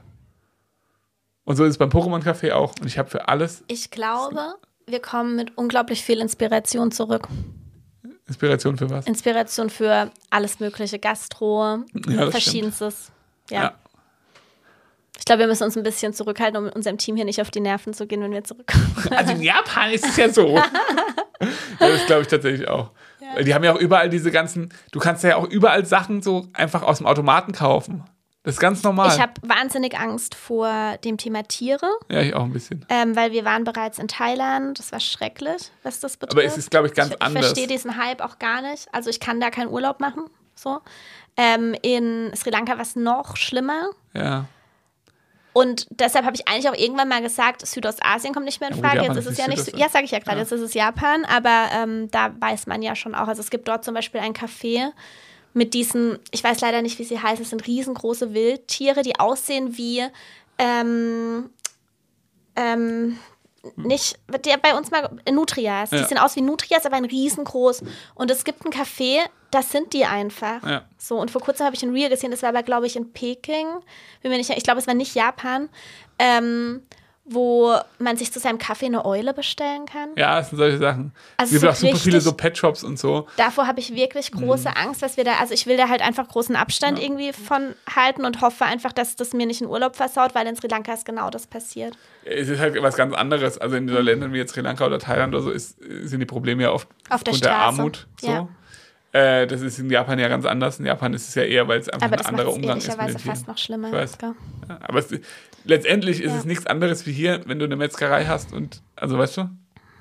Und so ist es beim Pokémon-Café auch. Und ich habe für alles Ich glaube, wir kommen mit unglaublich viel Inspiration zurück. Inspiration für was. Inspiration für alles mögliche, Gastro, Ja, das verschiedenstes. Ja. Ja. Ich glaube, wir müssen uns ein bisschen zurückhalten, um unserem Team hier nicht auf die Nerven zu gehen, wenn wir zurückkommen. Also in Japan ist es ja so. Ja, das glaube ich tatsächlich auch. Weil die haben ja auch überall diese ganzen, du kannst ja auch überall Sachen so einfach aus dem Automaten kaufen. Das ist ganz normal. Ich habe wahnsinnig Angst vor dem Thema Tiere, ja, ich auch ein bisschen. ähm, weil wir waren bereits in Thailand. Das war schrecklich, was das betrifft. Aber es ist, glaube ich, ganz ich, ich anders. verstehe diesen Hype auch gar nicht. Also ich kann da keinen Urlaub machen. So. Ähm, in Sri Lanka war es noch schlimmer. Ja. Und deshalb habe ich eigentlich auch irgendwann mal gesagt, Südostasien kommt nicht mehr in Ja, Frage. gut, Japan Jetzt ist ist es ja nicht nicht, Südostasien. ja, sage ich ja gerade, Ja. jetzt ist es Japan, aber ähm, da weiß man ja schon auch. Also es gibt dort zum Beispiel ein Café mit diesen, ich weiß leider nicht, wie sie heißen, es sind riesengroße Wildtiere, die aussehen wie, ähm, ähm, nicht, der bei uns mal Nutrias. Die Ja. sehen aus wie Nutrias, aber ein riesengroß. Und es gibt ein Café, das sind die einfach. Ja. So, und vor kurzem habe ich ein Reel gesehen, das war aber, glaube ich, in Peking. Bin mir nicht, ich glaube, es war nicht Japan. Ähm, wo man sich zu seinem Kaffee eine Eule bestellen kann. Ja, das sind solche Sachen. Also es gibt so auch super viele richtig- so Pet-Shops und so. Davor habe ich wirklich große Mhm. Angst, dass wir da, also ich will da halt einfach großen Abstand irgendwie von halten und hoffe einfach, dass das mir nicht einen Urlaub versaut, weil in Sri Lanka ist genau das passiert. Es ist halt was ganz anderes. Also in so Ländern wie jetzt Sri Lanka oder Thailand oder so ist, sind die Probleme ja oft Auf der aufgrund der Straße. Armut. So. Ja. Äh, das ist in Japan ja ganz anders. In Japan ist es ja eher, weil es einfach Aber ein das anderer macht es Umgang ist. ehrlicherweise mit den fast Tieren. noch schlimmer. Ich weiß. gell? Ja, aber es, letztendlich ist Ja. es nichts anderes wie hier, wenn du eine Metzgerei hast und, also weißt du?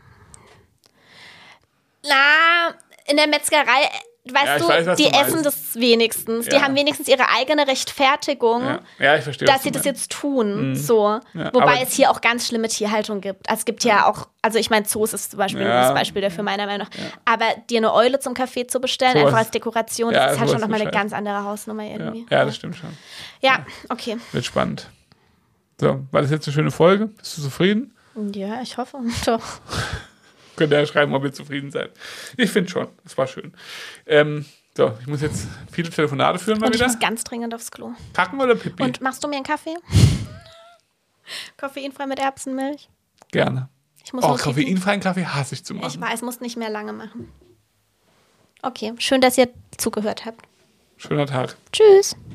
Na, in der Metzgerei, weißt Ja, ich du, weiß, was die du meinst. essen das wenigstens. Die Ja. haben wenigstens ihre eigene Rechtfertigung. Ja, ja ich verstehe. dass was sie du das meinst. jetzt tun, Mhm. so. Ja, Wobei aber- es hier auch ganz schlimme Tierhaltung gibt. Also es gibt ja auch, also ich meine, Zoos ist zum Beispiel Ja. das Beispiel dafür, meiner Meinung nach. Aber dir eine Eule zum Kaffee zu bestellen, Sowas- einfach als Dekoration, Ja, das ist halt schon sowas nochmal eine ist scheiße. ganz andere Hausnummer Ja, irgendwie. ja, das stimmt schon. Ja, okay. Wird spannend. So, war das jetzt eine schöne Folge? Bist du zufrieden? Ja, ich hoffe. Doch. Könnt ihr ja schreiben, ob ihr zufrieden seid. Ich finde schon, das war schön. Ähm, so, ich muss jetzt viele Telefonate führen mal Und ich wieder. muss ganz dringend aufs Klo. Kacken oder Pipi? Und machst du mir einen Kaffee? Koffeinfrei mit Erbsenmilch? Gerne. Ich muss Oh, nur kicken. koffeinfreien Kaffee hasse ich zu machen. Ich weiß, muss nicht mehr lange machen. Okay, schön, dass ihr zugehört habt. Schöner Tag. Tschüss.